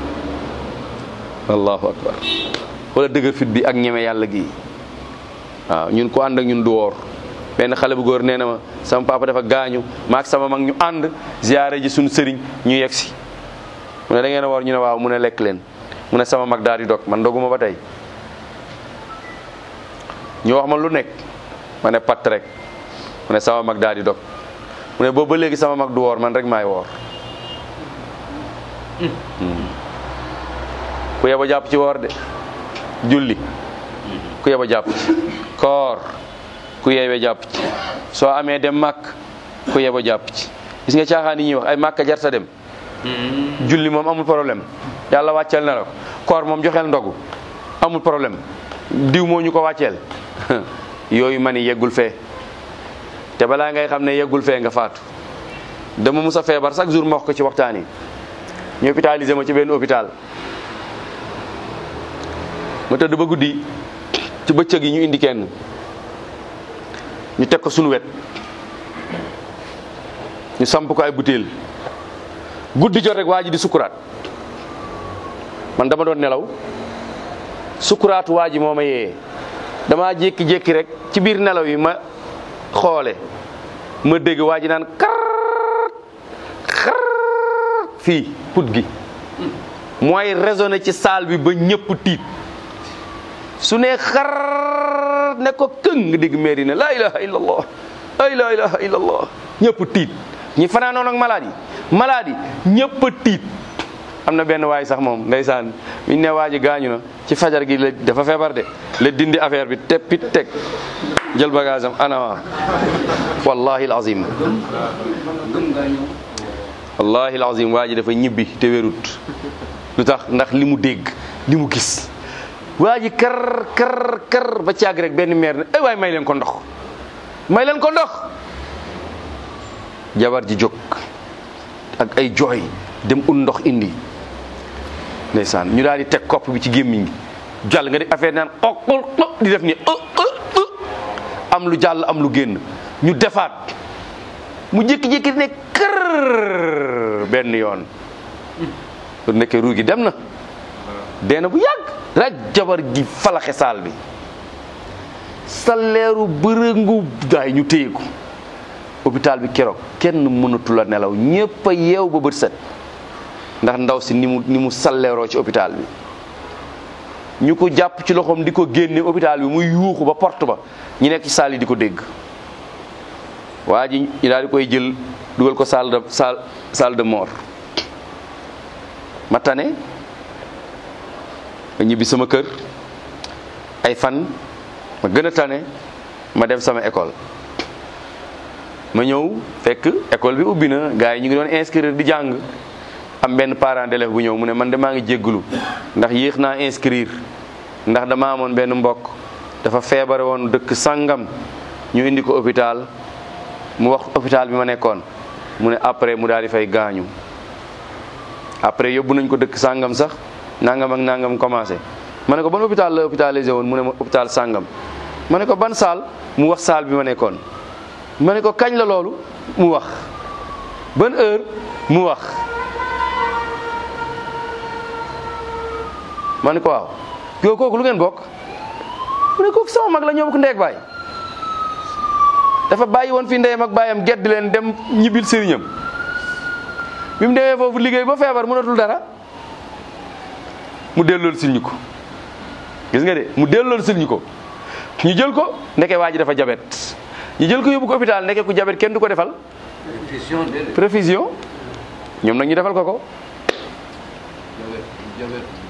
allahu akbar wala dëgër fit bi ak ñeme yàlla gi waaw ñun ko ànd ak ñun du woor. benn xale bu góor nee na ma sama papa dafa gaañu maak sama mag ñu ànd ziyaare ji suñu sëriñ ñu yegg si mu ne da ngeen a war ñu ne waaw mu ne lekk leen mu ne sama mag daal di dog man doguma ba tey ñu wax ma lu nekk ma ne patt rek mu ne sama mag daal di dog mu ne boobu ba léegi sama mag du woor man rek maay woor ku yeba jàpp ci woor de julli ku yeba jàpp ci koor ku yeewee jàpp ci soo amee dem màkk ku yeba jàpp ci gis nga caaxaan yi ñuy wax ay màkka jarta dem julli moom amul problème yàlla wàcceel na la ko koor moom joxeel ndogu amul problème diw moo ñu ko wàcceel yooyu ma ni yeggul fee te balaa ngay xam ne yeggul fee nga faatu dama mus a feebar chaque jour ma wax ko ci waxtaan yi ñu hôpitalisé ma ci benn hôpital ma tëdd ba guddi ci bëccëg yi ñu indi kenn ñu teg ko suñu wet ñu samp ko ay butéel guddi jot rek waa ji di sukuraat man dama doon nelaw sukuraatu waa ji moo ma yee damaa jékki-jékki rek ci biir nelaw yi ma xoole ma dégg waa ji naan kar xar fii put gi mooy résonné ci salle bi ba ñëpp tiit su ne xar ne ko këng nga dégg maire yi ne laa ilaha illallah laa ilaha illallah ñëpp tiit ñi fanaanoon ak malade yi malade yi ñëpp tiit am na benn waay sax moom ndeysaan mi ne waa ji gaañu na ci fajar gi la dafa feebar de la dindi affaire bi teppit teg jël bagage am anawa wallahi alazim wallahi alazim waa ji dafa ñibbi te wérut lu tax ndax li mu dégg li mu gis waa ji kar kar kar ba caag rek benn meer ne ay waay may leen ko ndox may leen ko ndox jabar ji jóg ak ay jooy dem ut ndox indi ndeysaan ñu daal di teg kopp bi ci gémmiñ gi jàll nga di affaire naan ok di def ni am lu jàll am lu génn ñu defaat mu jékki-jékki ne kër benn yoon lu nekkee ruu gi dem na dee na bu yàgg rek jabar ji falaxe saal bi saleeru bërëngu daay ñu téye ko hôpital bi keroog kenn mënatu la nelaw ñëpp a yeew ba bët set ndax ndaw si ni mu ni mu salleeroo ci hôpital bi ñu ko jàpp ci loxoom di ko génne hôpital bi muy yuuxu ba porte ba ñu nekk ci salle yi di ko dégg waa ji ñu daal di koy jël dugal ko salle de salle salle de mort ma tane ma ñibbi sama kër ay fan ma gën a tane ma dem sama école ma ñëw fekk école bi ubbi na gars yi ñu ngi doon inscrire di jàng am benn parent d'élève bu ñëw mu ne man de maa ngi jéggulu ndax yéex naa inscrire ndax dama amoon benn mbokk dafa feebare woon dëkk sangam ñu indi ko hôpital mu wax hôpital bi ma nekkoon mu ne après mu daal di fay gaañu après yóbbu nañ ko dëkk sangam sax nangam ak nangam commencé ma ne ko ban hôpital la hôpitalisé woon mu ne ma hôpital sangam ma ne ko ban saal mu wax saal bi ma nekkoon ma ne ko kañ la loolu mu wax ban heure mu wax ma ne ko waaw yow kooku lu ngeen bokk mu ne kooku sama mag la ñoo bokk ndeeg baay dafa bàyyi woon fi ndeyam ak baayam gedd leen dem ñibbil sëriñam bi mu demee foofu liggéey ba feebar mënatul dara mu dellool sil ñu ko gis nga de mu dellool sil ñu ko ñu jël ko ndeke waa ji dafa jabet ñu jël ko yóbbu ko hôpital ndeke ku jabet kenn du ko defal prévision ñoom nag ñu defal ko ko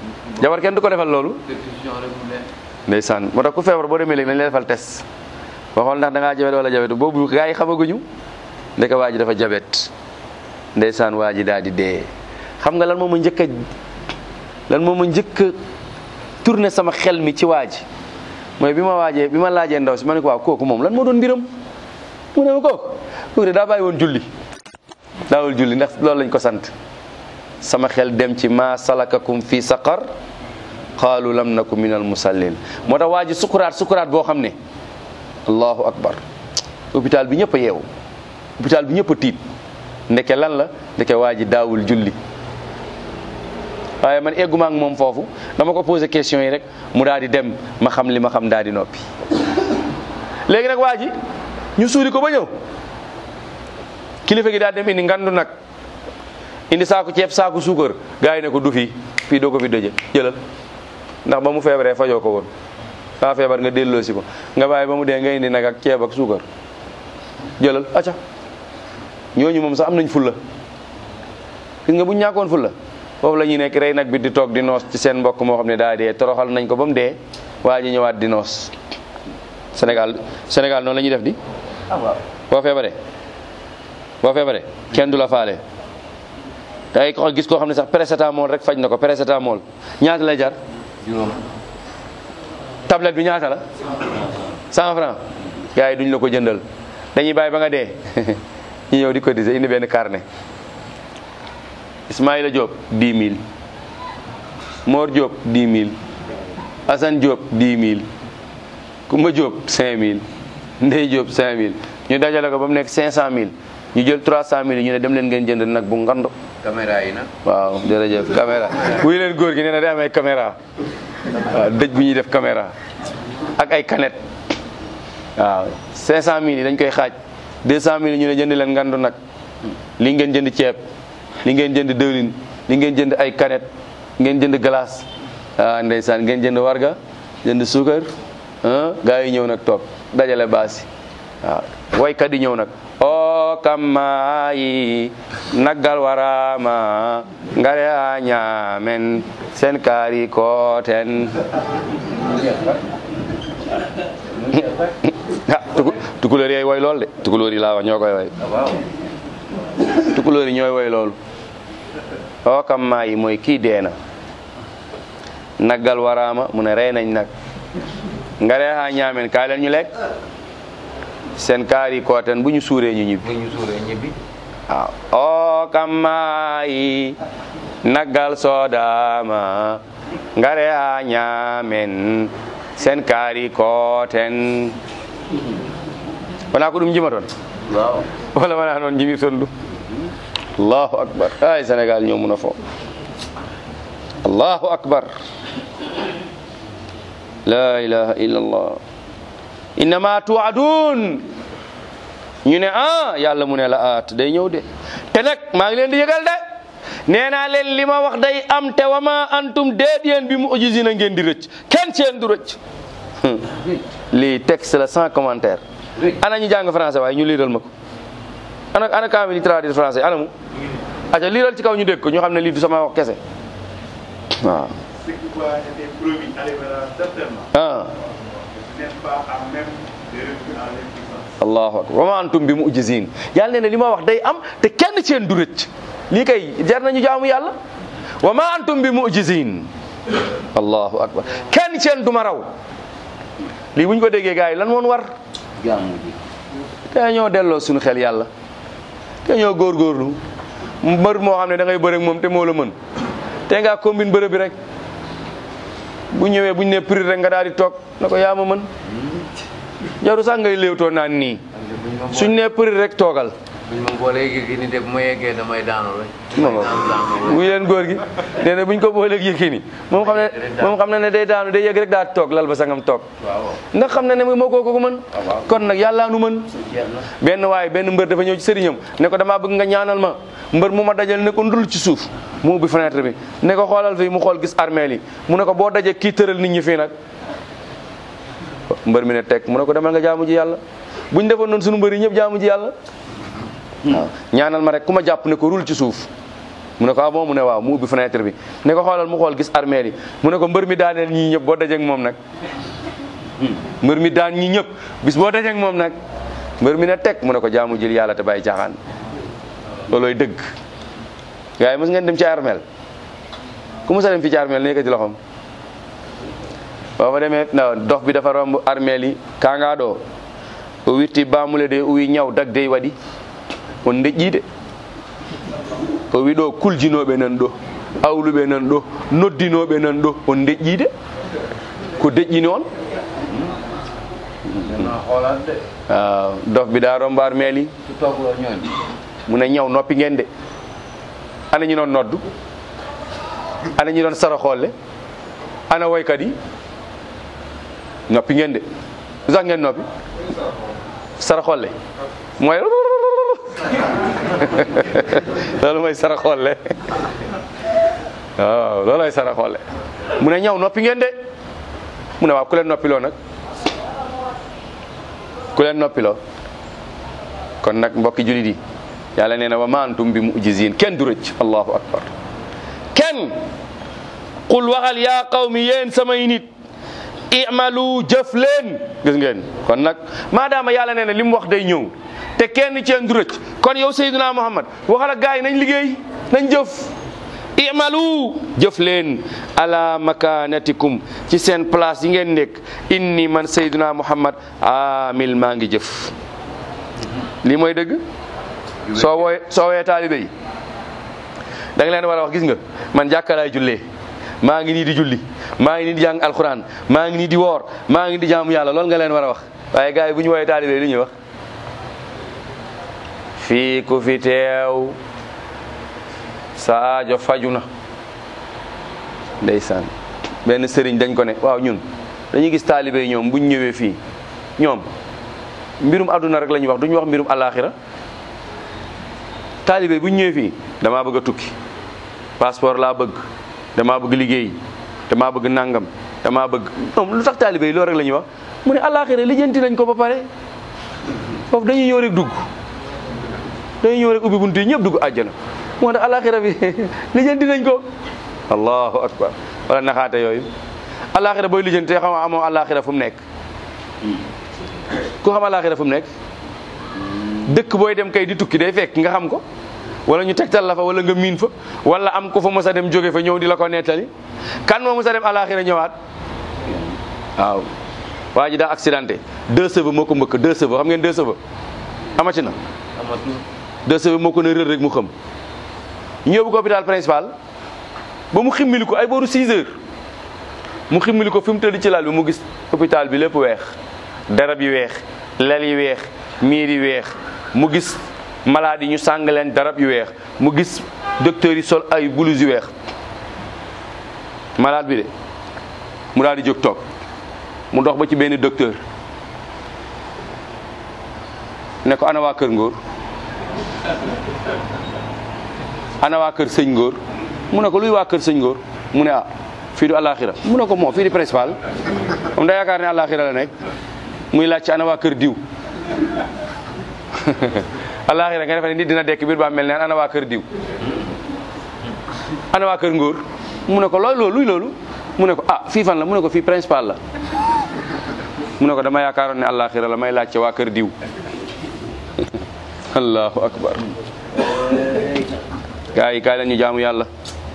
jabar kenn du ko defal loolu ndeysaan moo tax ku feebar boo demee léegi nañ lay defal test waxoon ndax da ngaa jabet wala jabetu boobu gaa yi xamaguñu ndeke waa ji dafa jabet ndeysaan waa ji daal di dee. xam nga lan moo ma njëkk a lan moo ma njëkk a tourné sama xel mi ci waa ji mooy bi ma waajee bi ma laajee ndaw si ma ne ko waaw kooku moom lan moo doon mbiram mu ne ma kooku kooku de daa bàyyi woon julli daawul julli ndax loolu lañ ko sant. sama xel dem ci ma salakakum fi saqar qaalu lam naku min al musallin moo tax waa ji sukuraat sukuraat boo xam ne allahu akbar hôpital bi ñëpp a yeewu hôpital bi ñëpp a tiit ndeke lan la ndeke waa ji daawul julli waaye man egguma ak moom foofu dama ko posé question yi rek mu daal di dem ma xam li ma xam daal di noppi. léegi nag waa ji ñu suuli ko ba ñëw kilifa gi daal dem indi ngandu nag indi saaku ceeb saaku suukar gars yi ne ko du fii fii doo ko fi dëje jëlal ndax ba mu feebaree fajoo ko woon daa feebar nga delloosi ko nga bàyyi ba mu dee nga indi nag ak ceeb ak suukar jëlal acca ñooñu moom sax am nañ fulla gis nga bu ñu ñàkkoon fulla foofu la ñuy nekk rey nag bi di toog di noos ci seen mbokk moo xam ne daa dee toroxal nañ ko ba mu dee waa ji ñëwaat di noos Sénégal Sénégal noonu la ñuy def di boo feebaree boo feebaree kenn du la faale day ko gis koo xam ne sax paracetamol rek faj na ko paracetamol ñaata lay jar juróom tablette bi ñaata la cent francs gars yi duñ la ko jëndal dañuy bàyyi ba nga dee ñu ñëw di cotiser indi benn carnet Ismaïla Diop dix mille Mor Diop dix mille Assane Diop dix mille Koumba Diop cinq mille Ndey Diop cinq mille ñu dajale ko ba mu nekk cinq cent mille ñu jël trois cent mille yi ñu ne dem leen ngeen jënd nag bu ngand caméra yi nag waaw jërëjëf caméra wuy leen góor gi nee na day am ay caméra waaw dëj bu ñuy def caméra ak ay canette waaw cinq cent mille yi dañ koy xaaj deux cent mille yi ñu ne jënd leen ngandu nag li ngeen jënd ceeb li ngeen jënd dëwlin li ngeen jënd ay canette ngeen jënd glace ah ndeysaan ngeen jënd warga jënd suukar gaa yi ñëw nag toog dajale baasi waaw waykat yi ñëw nag o kammayi naggal warama ngare a ñaamen sen kaari kooten ah tukulóor yi woy lool de tukulóor yi laa wax ñoo koy woy tukulóor yi ñooy woy loolu o kammayi mooy kii deena naggal warama mu ne rey nañ nag ngare a ñaamen kaa leen ñu lekk seen kaari kooten bu ñu suuree ñu ñibbi bu ñu suuree ñibbi waaw o kammayi naggal soodama ngare a ñaamen seen kaari kooten wona ko ɗum jimatoon waaw wala wona noon jimirton ɗum allahu akbar ay Sénégal ñoo mun a fo allahu akbar la ilaha illa allah innama tuadun ñu ne ah yàlla mu ne la aat day ñëw de te nag maa ngi leen di yëgal de nee naa leen li ma wax day am te wama antum déet yéen bi mu ujisina ngeen di rëcc kenn seen du rëcc lii texte la sans commentaire ana ñu jàng français waaye ñu liiral ma ko ana ana kaamil yi traduire français ana mu aca liiral ci kaw ñu dégg ko ñu xam ne lii du sama wax kese waaw Ce qui doit être promis arrivera certainement. ah Ce n'est pas à même de revenir en l'impuissance. allahu akbar wama antum bi mu'jizin yàlla ne ne li ma wax day am te kenn seen du rëcc lii kay jar nañu jaamu yàlla wama antum bi mu'jizin allahu akbar kenn seen du ma raw lii bu ñu ko déggee gars yi lan woon war jaamu ji te ñoo delloo suñu xel yàlla te ñoo góorgóorlu mbër moo xam ne da ngay bëre ak moom te moo la mën te ngaa combine bërëb bi rek bu ñëwee bu ñu nee prix rek nga daal di toog na ko yaa ma mën jaru sax ngay léewtoo naan nii suñ nee prix rek toogal buñ ma boolee Yékini de bu ma yeggee damay daanu rek non non wuy leen góor gi nee na buñ ko booleeg Yékini moom xam ne moom xam na ne day daanu day yegg rek daa toog lal ba sangam toog waaw ndax xam na ne moo koo ko mën kon nag yàllaa nu mën jeex na benn waaye benn mbër dafa ñëw ci sëriñam ne ko damaa bëgg nga ñaanal ma mbër mu ma dajal ne ko ndul ci suuf mu ubbi fenêtre bi ne ko xoolal fii mu xool gis armeel yi mu ne ko boo dajee kii tëral nit ñi fii nag mbër mi ne teg mu ne ko demal nga jaamu ji yàlla buñ defoon noonu sunu mbër yi ñëpp jaamu ji yàlla waaw ñaanal ma rek ku ma jàpp ne ko rul ci suuf mu ne ko ah bon mu ne waaw mu ubbi fenêtre bi ne ko xoolal mu xool gis armeel yi mu ne ko mbër mi daaneel ñii ñëpp boo dajee ak moom nag mbër mi daan ñi ñëpp bis boo dajeek moom nag mbër mi na teg mu ne ko jaamu jël yàlla te bàyyi caaxaan loolooy dëgg. gars yi mos ngeen dem ci armeel ku mos a dem fi ci armeel ne yëkkati loxoom boo fa demee na dox bi dafa romb armeel yi kanga ɗo o wirti bamule de o wi ñaw dagde e waɗi on deƴƴiide o wi ɗo kuljinoɓe nan ɗo awluɓe nan ɗo noddinoɓe nan ɗo on deƴƴiide ko deƴƴini on waaw dof bi daa romb armeel yi mu ne ñaw noppi ngeen de ana ñi doon noddu ana ñi doon sara xolle ana woykat yi noppi ngeen de lu tax ngeen noppi sara xolle mooy loolu mooy sara xolle waaw loolooy sara xolle mu ne ñaw noppi ngeen de mu ne waaw ku leen noppiloo nag ku leen noppiloo kon nag mbokki julit yi yàlla nee na wa ma antum bi mu'jizin kenn du rëcc allahu akbar kenn qul waxal yaa qawmi yéen samay nit i'malu jëf leen gis ngeen kon nag maadaama yàlla nee na li mu wax day ñëw te kenn ci yéen du rëcc kon yow Seydina Muhammad waxal ak gaay yi nañ liggéey nañ jëf i'malu jëf leen ala makanatikum ci seen place yi ngeen nekk inni man Seydina Muhammad amil maa ngi jëf lii mooy dëgg soo wooyee soo wooyee taalibe yi da nga leen war a wax gis nga man jàkkalaay jullee maa ngi nii di julli maa ngi nii di jàng alquran maa ngi nii di woor maa ngi di jaamu yàlla loolu nga leen war a wax waaye gars yi bu ñu wooyee taalibe yi lu ñuy wax fii ku fi teew sa aajo faju na ndeysaan benn sëriñ dañ ko ne waaw ñun dañuy gis taalibe yi ñoom buñ ñëwee fii ñoom mbirum adduna rek la ñuy wax duñu wax mbirum alaxira taalibe bu ñu ñëwee fii damaa bëgg a tukki passeport laa bëgg damaa bëgg liggéey damaa bëgg nangam damaa bëgg non lu tax taalibe yi loolu rek la ñuy wax mu ne alaxira lijjanti nañ ko ba pare foofu dañuy ñëw rek dugg dañuy ñëw rek ubbi buntu yi ñëpp dugg àjjana moo tax alaxira bi lijjanti nañ ko allahu akbar wala naxaate yooyu alaxira booy lijjanti xam nga amoo alaxira fu mu nekk ku xam alaxira fu mu nekk dëkk booy dem kay di tukki day fekk nga xam ko wala ñu tegtal la fa wala nga miin fa wala am ko fa mos a dem jóge fa ñëw di la ko nettali kan moo mos a dem alaxira ñëwaat waaw waa ji daa accidenté deux cheveux moo ko mbëkk deux cheveux xam ngeen deux cheveux amati na deux cheveux moo ko ne rër rek mu xam ñu yóbbu ko hôpital principal ba mu ximmili ko ay booru six heures mu ximmili ko fi mu tëdd ci lal bi mu gis hôpital bi lépp weex darab yi weex lal yi weex miir yi weex mu gis malade yi ñu sàng leen darab yu weex mu gis docteur yi sol ay blouse yu weex malade bi de mu daal di jóg toog mu dox ba ci benn docteur ne ko ana waa kër ngóor ana waa kër sëñ ngóor mu ne ko luy waa kër sëñ ngóor mu ne ah fii du alaxira mu ne ko moo fii di principal moom da yaakaar ne alaxira la nekk muy laaj ci ana waa kër diw alaxira nga defe ne nit dina dekk biir ba mel ne ana waa kër diw ana waa kër ngóor mu ne ko loolu loolu luy loolu mu ne ko ah fii fan la mu ne ko fii principal la mu ne ko dama yaakaaroon ne alaxira la may laaj ci waa kër diw allahu akbar gaa yi kaay leen ñu jaamu yàlla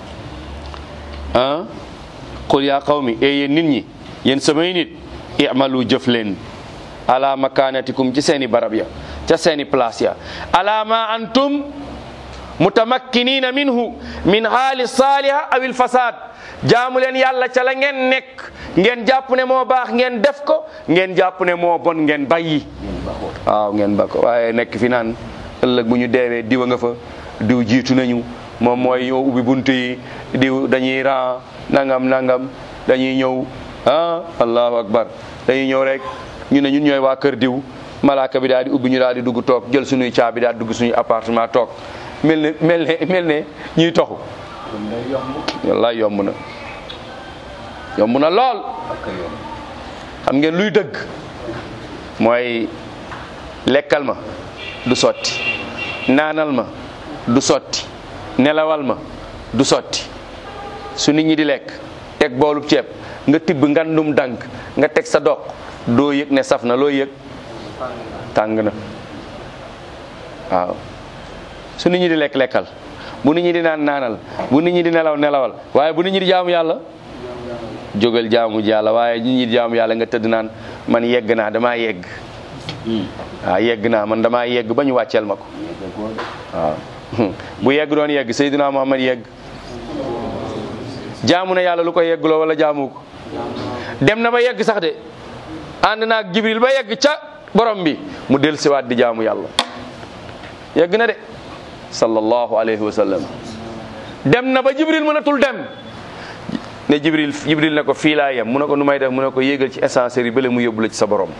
ah qul yaa qawmi e yéen nit ñi yéen samay nit i'malu jëf leen ala makanatikum ci seeni barab ya ca seeni place ya ala ma antum mutamakkinina minhu min haali saliha aw il fasad jaamu leen yàlla ca la ngeen nekk ngeen jàpp ne moo baax ngeen def ko ngeen jàpp ne moo bon ngeen bàyyi waaw ngeen ba ko waaye nekk fi naan ëllëg bu ñu deewee diwa nga fa diw jiitu nañu moom mooy ñëw ubbi buntu yi diw dañuy ran nangam nangam dañuy ñëw ah allahu akbar dañuy ñëw rek ñu ne ñun ñooy waa kër diw malaaka bi daal di ubbi ñu daal di dugg toog jël suñuy caabi daal di dugg suñuy appartement toog mel ne mel ne mel ne ñuy toxu wallaay yomb na yomb na lool xam ngeen luy dëgg mooy lekkal ma du sotti naanal ma du sotti nelawal ma du sotti su nit ñi di lekk teg boolub ceeb nga tibb ngandum dànk nga teg sa doq doo yëg ne saf na loo yëg tàng na waaw su nit ñi di lekk lekkal bu nit ñi di naan naanal bu nit ñi di nelaw nelawal waaye bu nit ñi di jaamu yàlla jógal jaamu ji yàlla waaye nit ñi di jaamu yàlla nga tëdd naan man yegg naa damaa yegg waaw yegg naa man damaa yegg ba ñu wàcceel ma ko waaw bu yegg doon yegg Seydina Muhammad yegg jaamu na yàlla lu ko yeggloo wala jaamu ko dem na ba yegg sax de ànd na ak Jibril ba yegg ca borom bi mu del siwaat di jaamu yàlla yegg na de sallallahu alayhi wa sallam dem na ba Jibril mënatul dem ne Jibril Jibril ne ko fii laa yem mu ne ko nu may def mu ne ko yéegal ci ascenseur yi bële mu yóbbu la ci sa borom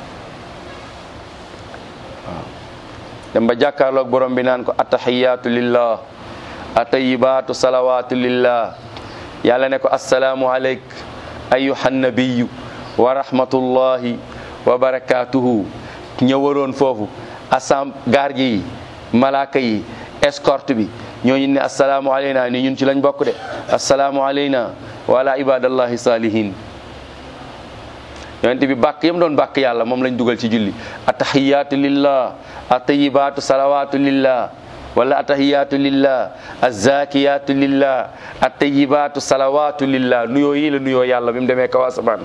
waaw dem ba jàkkaarloog borom bi naan ko attahiyaatu lillah atayibaatu salawaatu lillah yàlla ne ko assalaamu aleyk ayyuhan nabiyyu wa rahmatullahi wa barakatuhu ñëwaroon foofu assam garde yi malaaka yi escorte bi ñooñu ne assalaamu aleyna ni ñun ci lañ bokk de assalaamu aleyna wa ala ibadallahi salihin yonent bi bàkk yam doon bàkk yàlla moom lañ dugal ci julli attahiyatu lillah attayibatu salawatu lillah wala attahiyatu lillah azzakiyatu lillah attayibatu salawatu lillah nuyoo yi la nuyoo yàlla bi mu demee kaw asamaan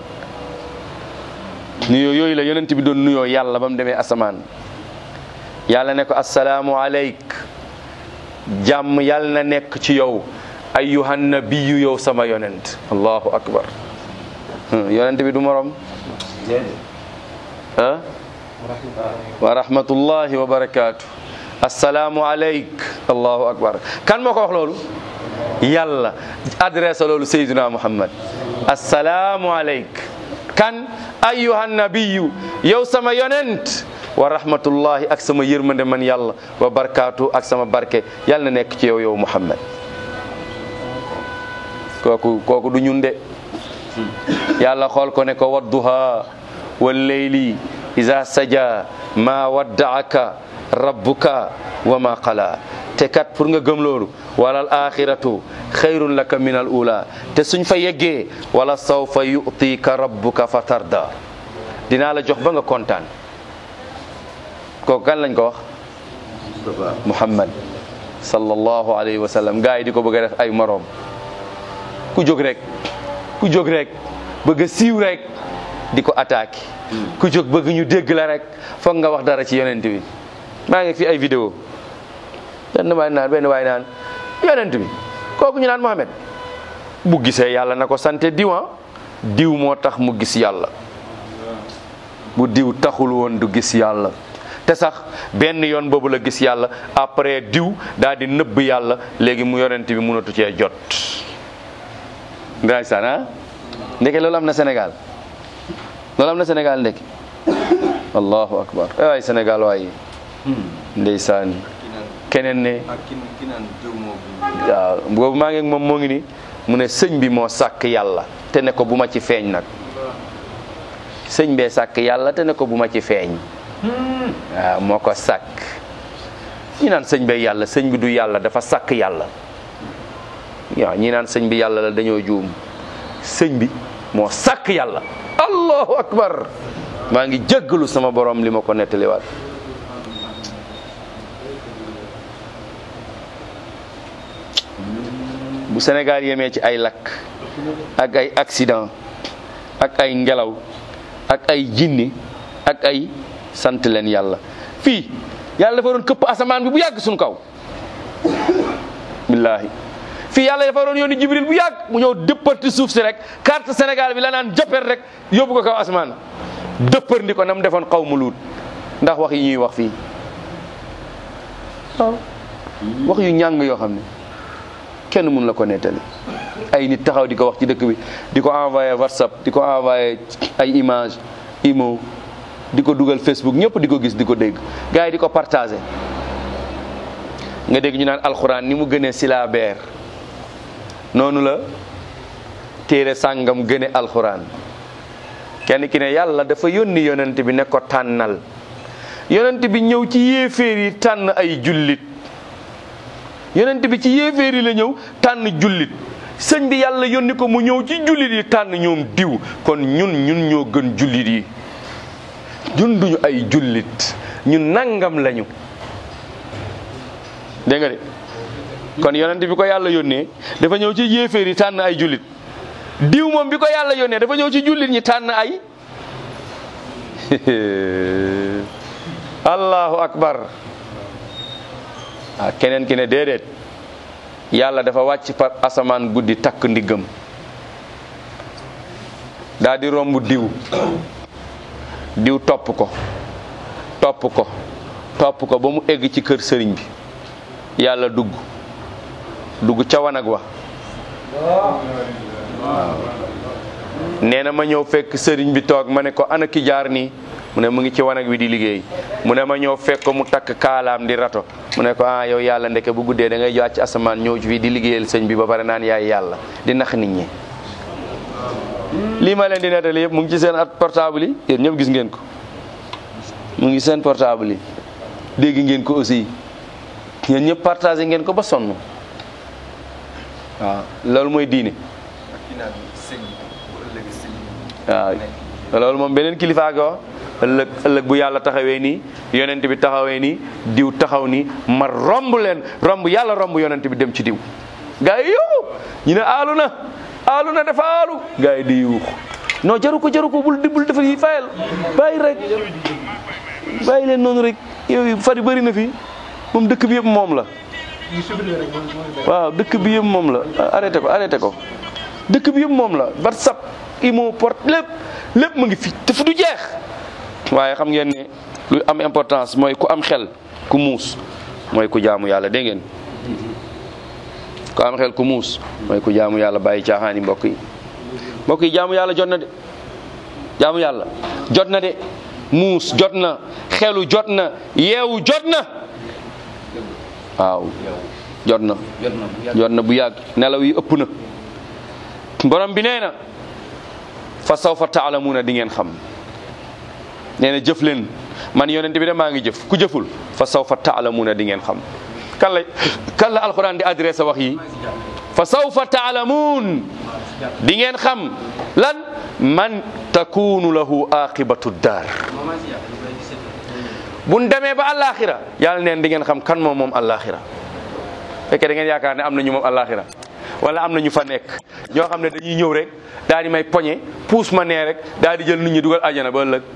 nuyoo yooyu la yonent bi doon nuyoo yàlla ba mu demee asamaan yàlla ne ko assalaamu aleyk jàmm yàlla na nekk ci yow ayyuhan nabiyyu yow sama yonent allahu akbar yonent bi du morom ah wa rahmatullahi wa barakatuh assalaamu aleyk allahu akbar kan moo ko wax loolu yàlla adresse loolu sayyidina muhammad assalaamu aleyk kan ayyuhan nabiyyu yow sama yonent wa rahmatullahi ak sama yërmande man yàlla wa barakaatu ak sama barke yàlla na nekk ci yow yow Muhammad kooku kooku du ñun de yàlla xool ko ne ko wadduha wal layli iza saja ma waddaaka rabbuka wa ma qala te kat pour nga gëm loolu walal axiratu xayrun laka min al ula te suñ fa yeggee wala sawfa yu'tika rabbuka fa tarda dinaa la jox ba nga kontaan kooku kan lañ ko wax Muhammad sallallahu alayhi wa sallam gars yi di ko bëgg a def ay moroom ku jóg rek ku jóg rek bëgg a siiw rek di ko attaqué ku jóg bëgg ñu dégg la rek foog nga wax dara ci yonent bi maa ngi fi ay vidéo benn waay naan benn waay naan yonent bi kooku ñu naan Muhammad bu gisee yàlla na ko sante diwa diw moo tax mu gis yàlla bu diw taxul woon du gis yàlla te sax benn yoon boobu la gis yàlla après diw daal di nëbb yàlla léegi mu yonent bi mënatu cee jot ndeysaan ah ndeke loolu am na Sénégal loolu am na Sénégal ndeke allahu akbar waay Sénégal waaye ndeysaan keneen ne waaw boobu maa ngi ak moom moo ngi ni mu ne sëñ bi moo sàkk yàlla te ne ko bu ma ci feeñ nag sëñ bee sàkk yàlla te ne ko bu ma ci feeñ waaw moo ko sàkk ñi naan sëñ bee yàlla sëñ bi du yàlla dafa sàkk yàlla waaw ñi naan sëñ bi yàlla la dañoo juum sëñ bi moo sàkk yàlla allahu akbar maa ngi jéggalu sama borom li ma ko nettaliwaat bu Sénégal yemee ci ay lakk ak ay accident ak ay ngelaw ak ay jinni ak ay sant leen yàlla fii yàlla dafa doon këpp asamaan bi bu yàgg suñu kaw billaahi fii yàlla dafa doon yónni Jibril bu yàgg mu ñëw dëpparti suuf si rek carte Sénégal bi la naan jopper rek yóbbu ko kaw asamaan dëppandi ko na mu defoon xaw mu luut ndax wax yi ñuy wax fii waaw wax yu ñàng yoo xam ne kenn mun la ko nettali ay nit taxaw di ko wax ci dëkk bi di ko envoyé WhatsApp di ko envoyé ay image imo di ko dugal Facebook ñëpp di ko gis di ko dégg gars yi di ko partagé nga dégg ñu naan alxuraan ni mu gënee silabeer noonu la téere sàngam gëne alxuraan kenn ki ne yàlla dafa yónni yonent bi ne ko tànnal yonent bi ñëw ci yéeféer yi tànn ay jullit yonent bi ci yéeféer yi la ñëw tànn jullit sëñ bi yàlla yónni ko mu ñëw ci jullit yi tànn ñoom diw kon ñun ñun ñoo gën jullit yi ñun duñu ay jullit ñun nangam lañu dégg nga de kon yonent bi ko yàlla yónnee dafa ñëw ci yéeféer yi tànn ay jullit diw moom bi ko yàlla yónnee dafa ñëw ci jullit ñi tànn ay allahu akbar ah keneen ki ne déedéet yàlla dafa wàcc par asamaan guddi takk ndiggam daa di romb diw diw topp ko topp ko topp ko ba mu egg ci kër sëriñ bi yàlla dugg dugg ca wanag wa nee na ma ñëw fekk sëriñ bi toog ma ne ko ana ki jaar nii mu ne mu ngi ci wanag wi di liggéey mu ne ma ñëw fekk ko mu takk kaalaam di rato mu ne ko ah yow yàlla ndeke bu guddee da ngay wàcc asamaan ñëw ci fii di liggéeyal sëñ bi ba pare naan yaay yàlla di nax nit ñi. lii ma leen di nettali yëpp mu ngi ci seen at portable yi yéen ñëpp gis ngeen ko mu ngi seen portable yi dégg ngeen ko aussi yéen ñëpp partagé ngeen ko ba sonn waaw loolu mooy diine waaw loolu moom beneen kilifa ko ëllëg ëllëg bu yàlla taxawee nii yonent bi taxawee nii diw taxaw nii ma romb leen romb yàlla romb yonent bi dem ci diw gaa yi yow ñu ne aalu na aalu na dafa aalu gaa yi di yuux non jaru ko jaru ko bul bul dafa yi fayal bàyyi rek bàyyi leen noonu rek yow fari bëri na fi moom dëkk bi yëpp moom la waaw dëkk bi yëpp moom la arrêté ko arrêté ko dëkk bi yëpp moom la WhatsApp imo porte lépp lépp mu ngi fi te fu du jeex waaye xam ngeen ne lu am importance mooy ku am xel ku muus mooy ku jaamu yàlla dégg ngeen ku am xel ku muus mooy ku jaamu yàlla bàyyi caaxaani mbokk yi mbokk yi jaamu yàlla jot na de jaamu yàlla jot na de muus jot na xelu jot na yeewu jot na waaw jot na jot na bu yàgg nelaw yi ëpp na borom bi nee na fa sawfa taalamuuna di ngeen xam nee na jëf leen man yonent bi de maa ngi jëf ku jëful fa sawfa taalamuuna di ngeen xam kan la kan la alquran di adressé wax yi fa sawfa taalamuun di ngeen xam lan man takunu lahu aqibatu daar buñ demee ba àllaaxira yàlla neen di ngeen xam kan moom moom àllaaxira fekkee da ngeen yaakaar ne am na ñu moom àllaaxira wala am na ñu fa nekk ñoo xam ne dañuy ñëw rek daal di may poñe puus ma nee rek daal di jël nit ñi dugal àjjana ba ëllëg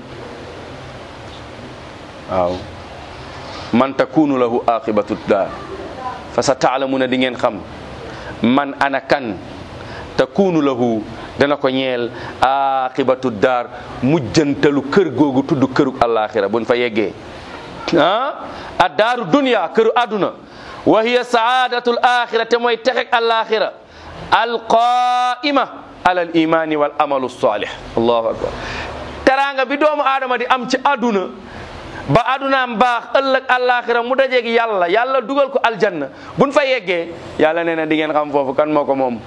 waaw man takunu lahu aqibatu daar fa sa taalamuna di ngeen xam man ana kan takunu lahu dana ko ñeel aqibatu daar mujjantalu kër googu tudd këru àllaaxira buñ fa yeggee ah a daaru dunya këru àdduna wa hiya saadatul axira te mooy texeg àllaaxira alqaima ala al imani wal amalu salih allahu akbar teraanga bi doomu aadama di am ci àdduna ba àddunaam baax ëllëg àllaaxira mu dajeeg yàlla yàlla dugal ko aljanna buñ fa yeggee yàlla nee na di ngeen xam foofu kan moo ko moom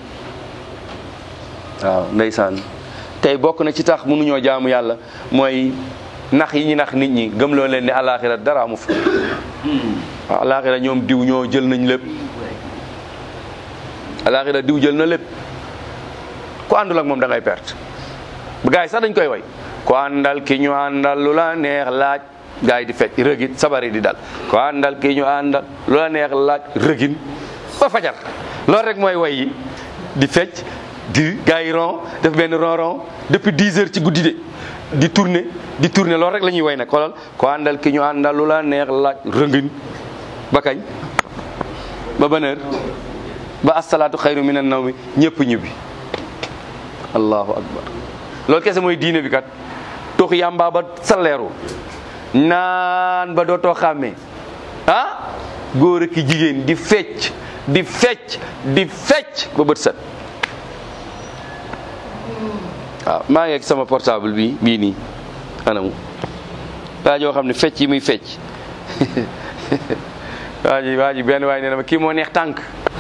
waaw ndeysaan tey bokk na ci tax mënuñoo jaamu yàlla mooy nax yi ñu nax nit ñi gëmloo leen ne àllaaxira dara amu fa waaw àllaaxira ñoom diw ñoo jël nañ lépp àllaaxira diw jël na lépp ku àndul ak moom da ngay perte bu gars yi sax dañ koy way ku àndal ki ñu àndal lu la neex laaj gars yi di fecc rëgin sabari di dal ku àndal ki ñu àndal lu la neex laaj rëgin ba fajar loolu rek mooy way yi di fecc di gars yi ron def benn ron ron depuis dix heures ci guddi de di tourner di tourner loolu rek la ñuy way nag xoolal ku àndal ki ñu àndal lu la neex laaj rëgin ba kañ ba ban heure ba asalaatu xayru minan nawmi ñëpp ñibbi allahu akbar loolu kese mooy diine bi kat tox yàmbaa ba saleeru naan ba dootoo xàmmee ah góor ak jigéen di fecc di fecc di fecc ba bët set waaw maa ngi ak sama portable bi bii nii anamu waa joo xam ne fecc yi muy fecc waa ji waa ji benn waay nee na ma kii moo neex tànk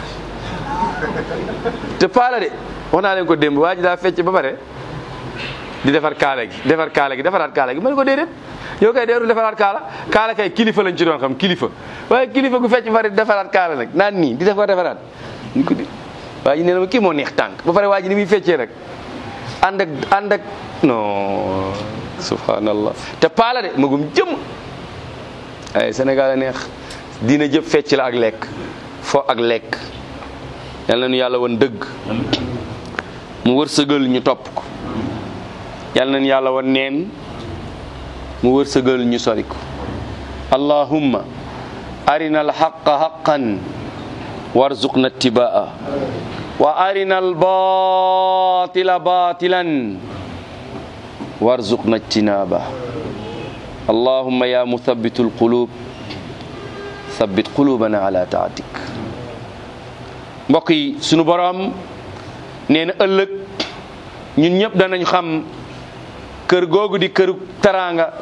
te paala de wax naa leen ko démb waa ji daa fecc ba pare di defar kaala gi defar kaala gi defaraat kaala gi ma ne ko déedéet yow kay deeru defaraat kaala kaala kay kilifa lañ ci doon xam kilifa waaye kilifa gu fecc ba pare di defaraat kaala nag naan nii di def ko defaraat ñu ko di waa ji nee na ma kii moo neex tànk ba pare waa ji ni muy feccee rek ànd ak ànd ak non subhanallah te paala de magum jëm ay Sénégal a neex diina jëpp fecc la ak lekk fo ak lekk yal na nu yàlla woon dëgg mu wërsëgal ñu topp ko yal na nu yàlla woon neen mu wërsëgal ñu sori ko allahumma arina alxaqa xaqan warzuqna ittibaa wa arina albatila batilan warzuqna ijtinaba allahumma ya muthabbitu alqulub thabbit qulubana ala taatik mbokk yi sunu borom nee na ëllëg ñun ñëpp danañ xam kër googu di këru teraanga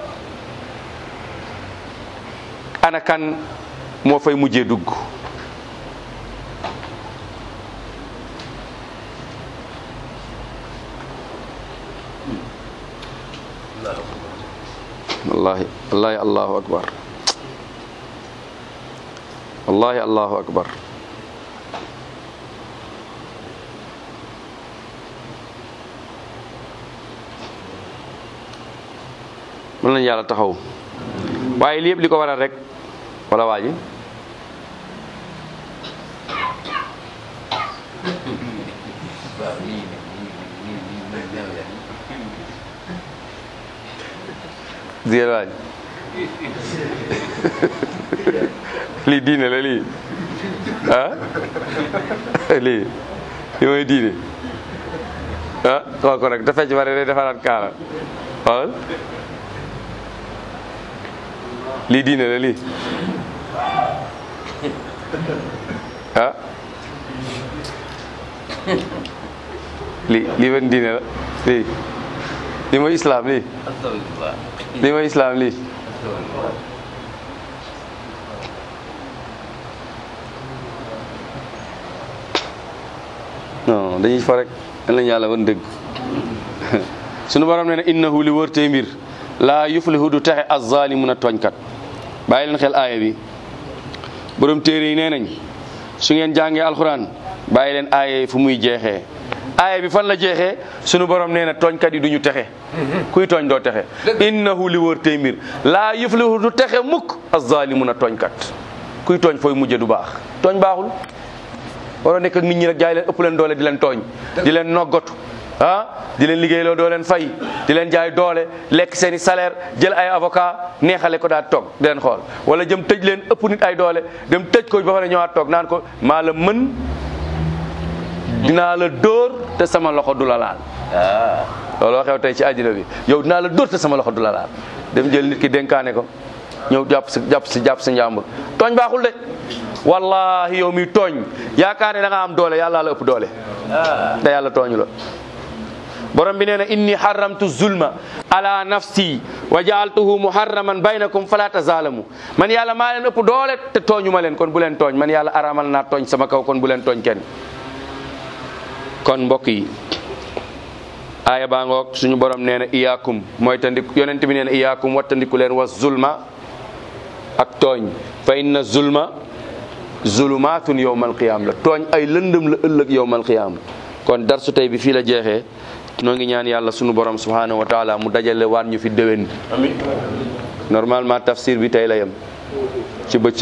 ana kan moo fay mujjee dugg wallahi wallahi allahu akbar wallahi allahu akbar mën nañu yàlla taxaw waaye lii yëpp li ko waral rek wala waa ji diir waa ji lii diine la lii ah lii li mooy diine ah xool ko rek te fecc bare day defaraat kaala xool lii diine la lii ah lii lii ban diine la lii lii mooy islam lii lii mooy islam lii non dañuy fa rek dañ lañu yàlla wan dëgg sunu borom nee na innahu li wërtee mbir laa yuflihu du texe az-zalimuna tooñkat bàyyi leen xel aaya bi borom téere yi nee nañ su ngeen jàngee alxuraan bàyyi leen aaya yi fu muy jeexee aaya bi fan la jeexee sunu borom nee na tooñkat yi du ñu texe kuy tooñ doo texe innahu li wërtee mbir laa yuflihu du texe mukk az-zalimuna tooñkat kuy tooñ fooy mujje du baax tooñ baaxul waroo nekk ak nit ñi nag jaay leen ëpp leen doole di leen tooñ di leen noggatu ah di leen liggéeyloo doo leen fay di leen jaay doole lekk seen i salaire jël ay avocat neexale ko daal toog di leen xool wala jëm tëj leen ëpp nit ay doole dem tëj ko ba pare ñëwaat toog naan ko maa la mën dinaa la dóor te sama loxo du la laal. looloo xew tey ci àddina bi yow dinaa la dóor te sama loxo du la laal dem jël nit ki dénkaane ko ñëw jàpp si jàpp si jàpp si njàmbur tooñ baaxul de wallahi yow mi tooñ yaakaar ne da nga am doole yàlla la ëpp doole te yàlla tooñu la. borom bi nee na inni haramtu zulma ala nafsi wa jaaltuhu muharraman baynakum fala tazalamu man yàlla maa leen ëpp doole te tooñu ma leen kon bu leen tooñ man yàlla aramal naa tooñ sama kaw kon bu leen tooñ kenn. kon mbokk yi aaya baa ngoog suñu borom nee na iyaakum mooy tandiku yonent bi nee na iyaakum wattandiku leen wa zulma ak tooñ fa inna zulma zulumaatun yawmal qiyaam la tooñ ay lëndëm la ëllëg yawmal qiyaam kon darsu tey bi fii la jeexee noo ngi ñaan yàlla sunu borom subhanahu wa taala mu dajale waat ñu fi déwén normalement tafsir bi tey la yem ci bëccëg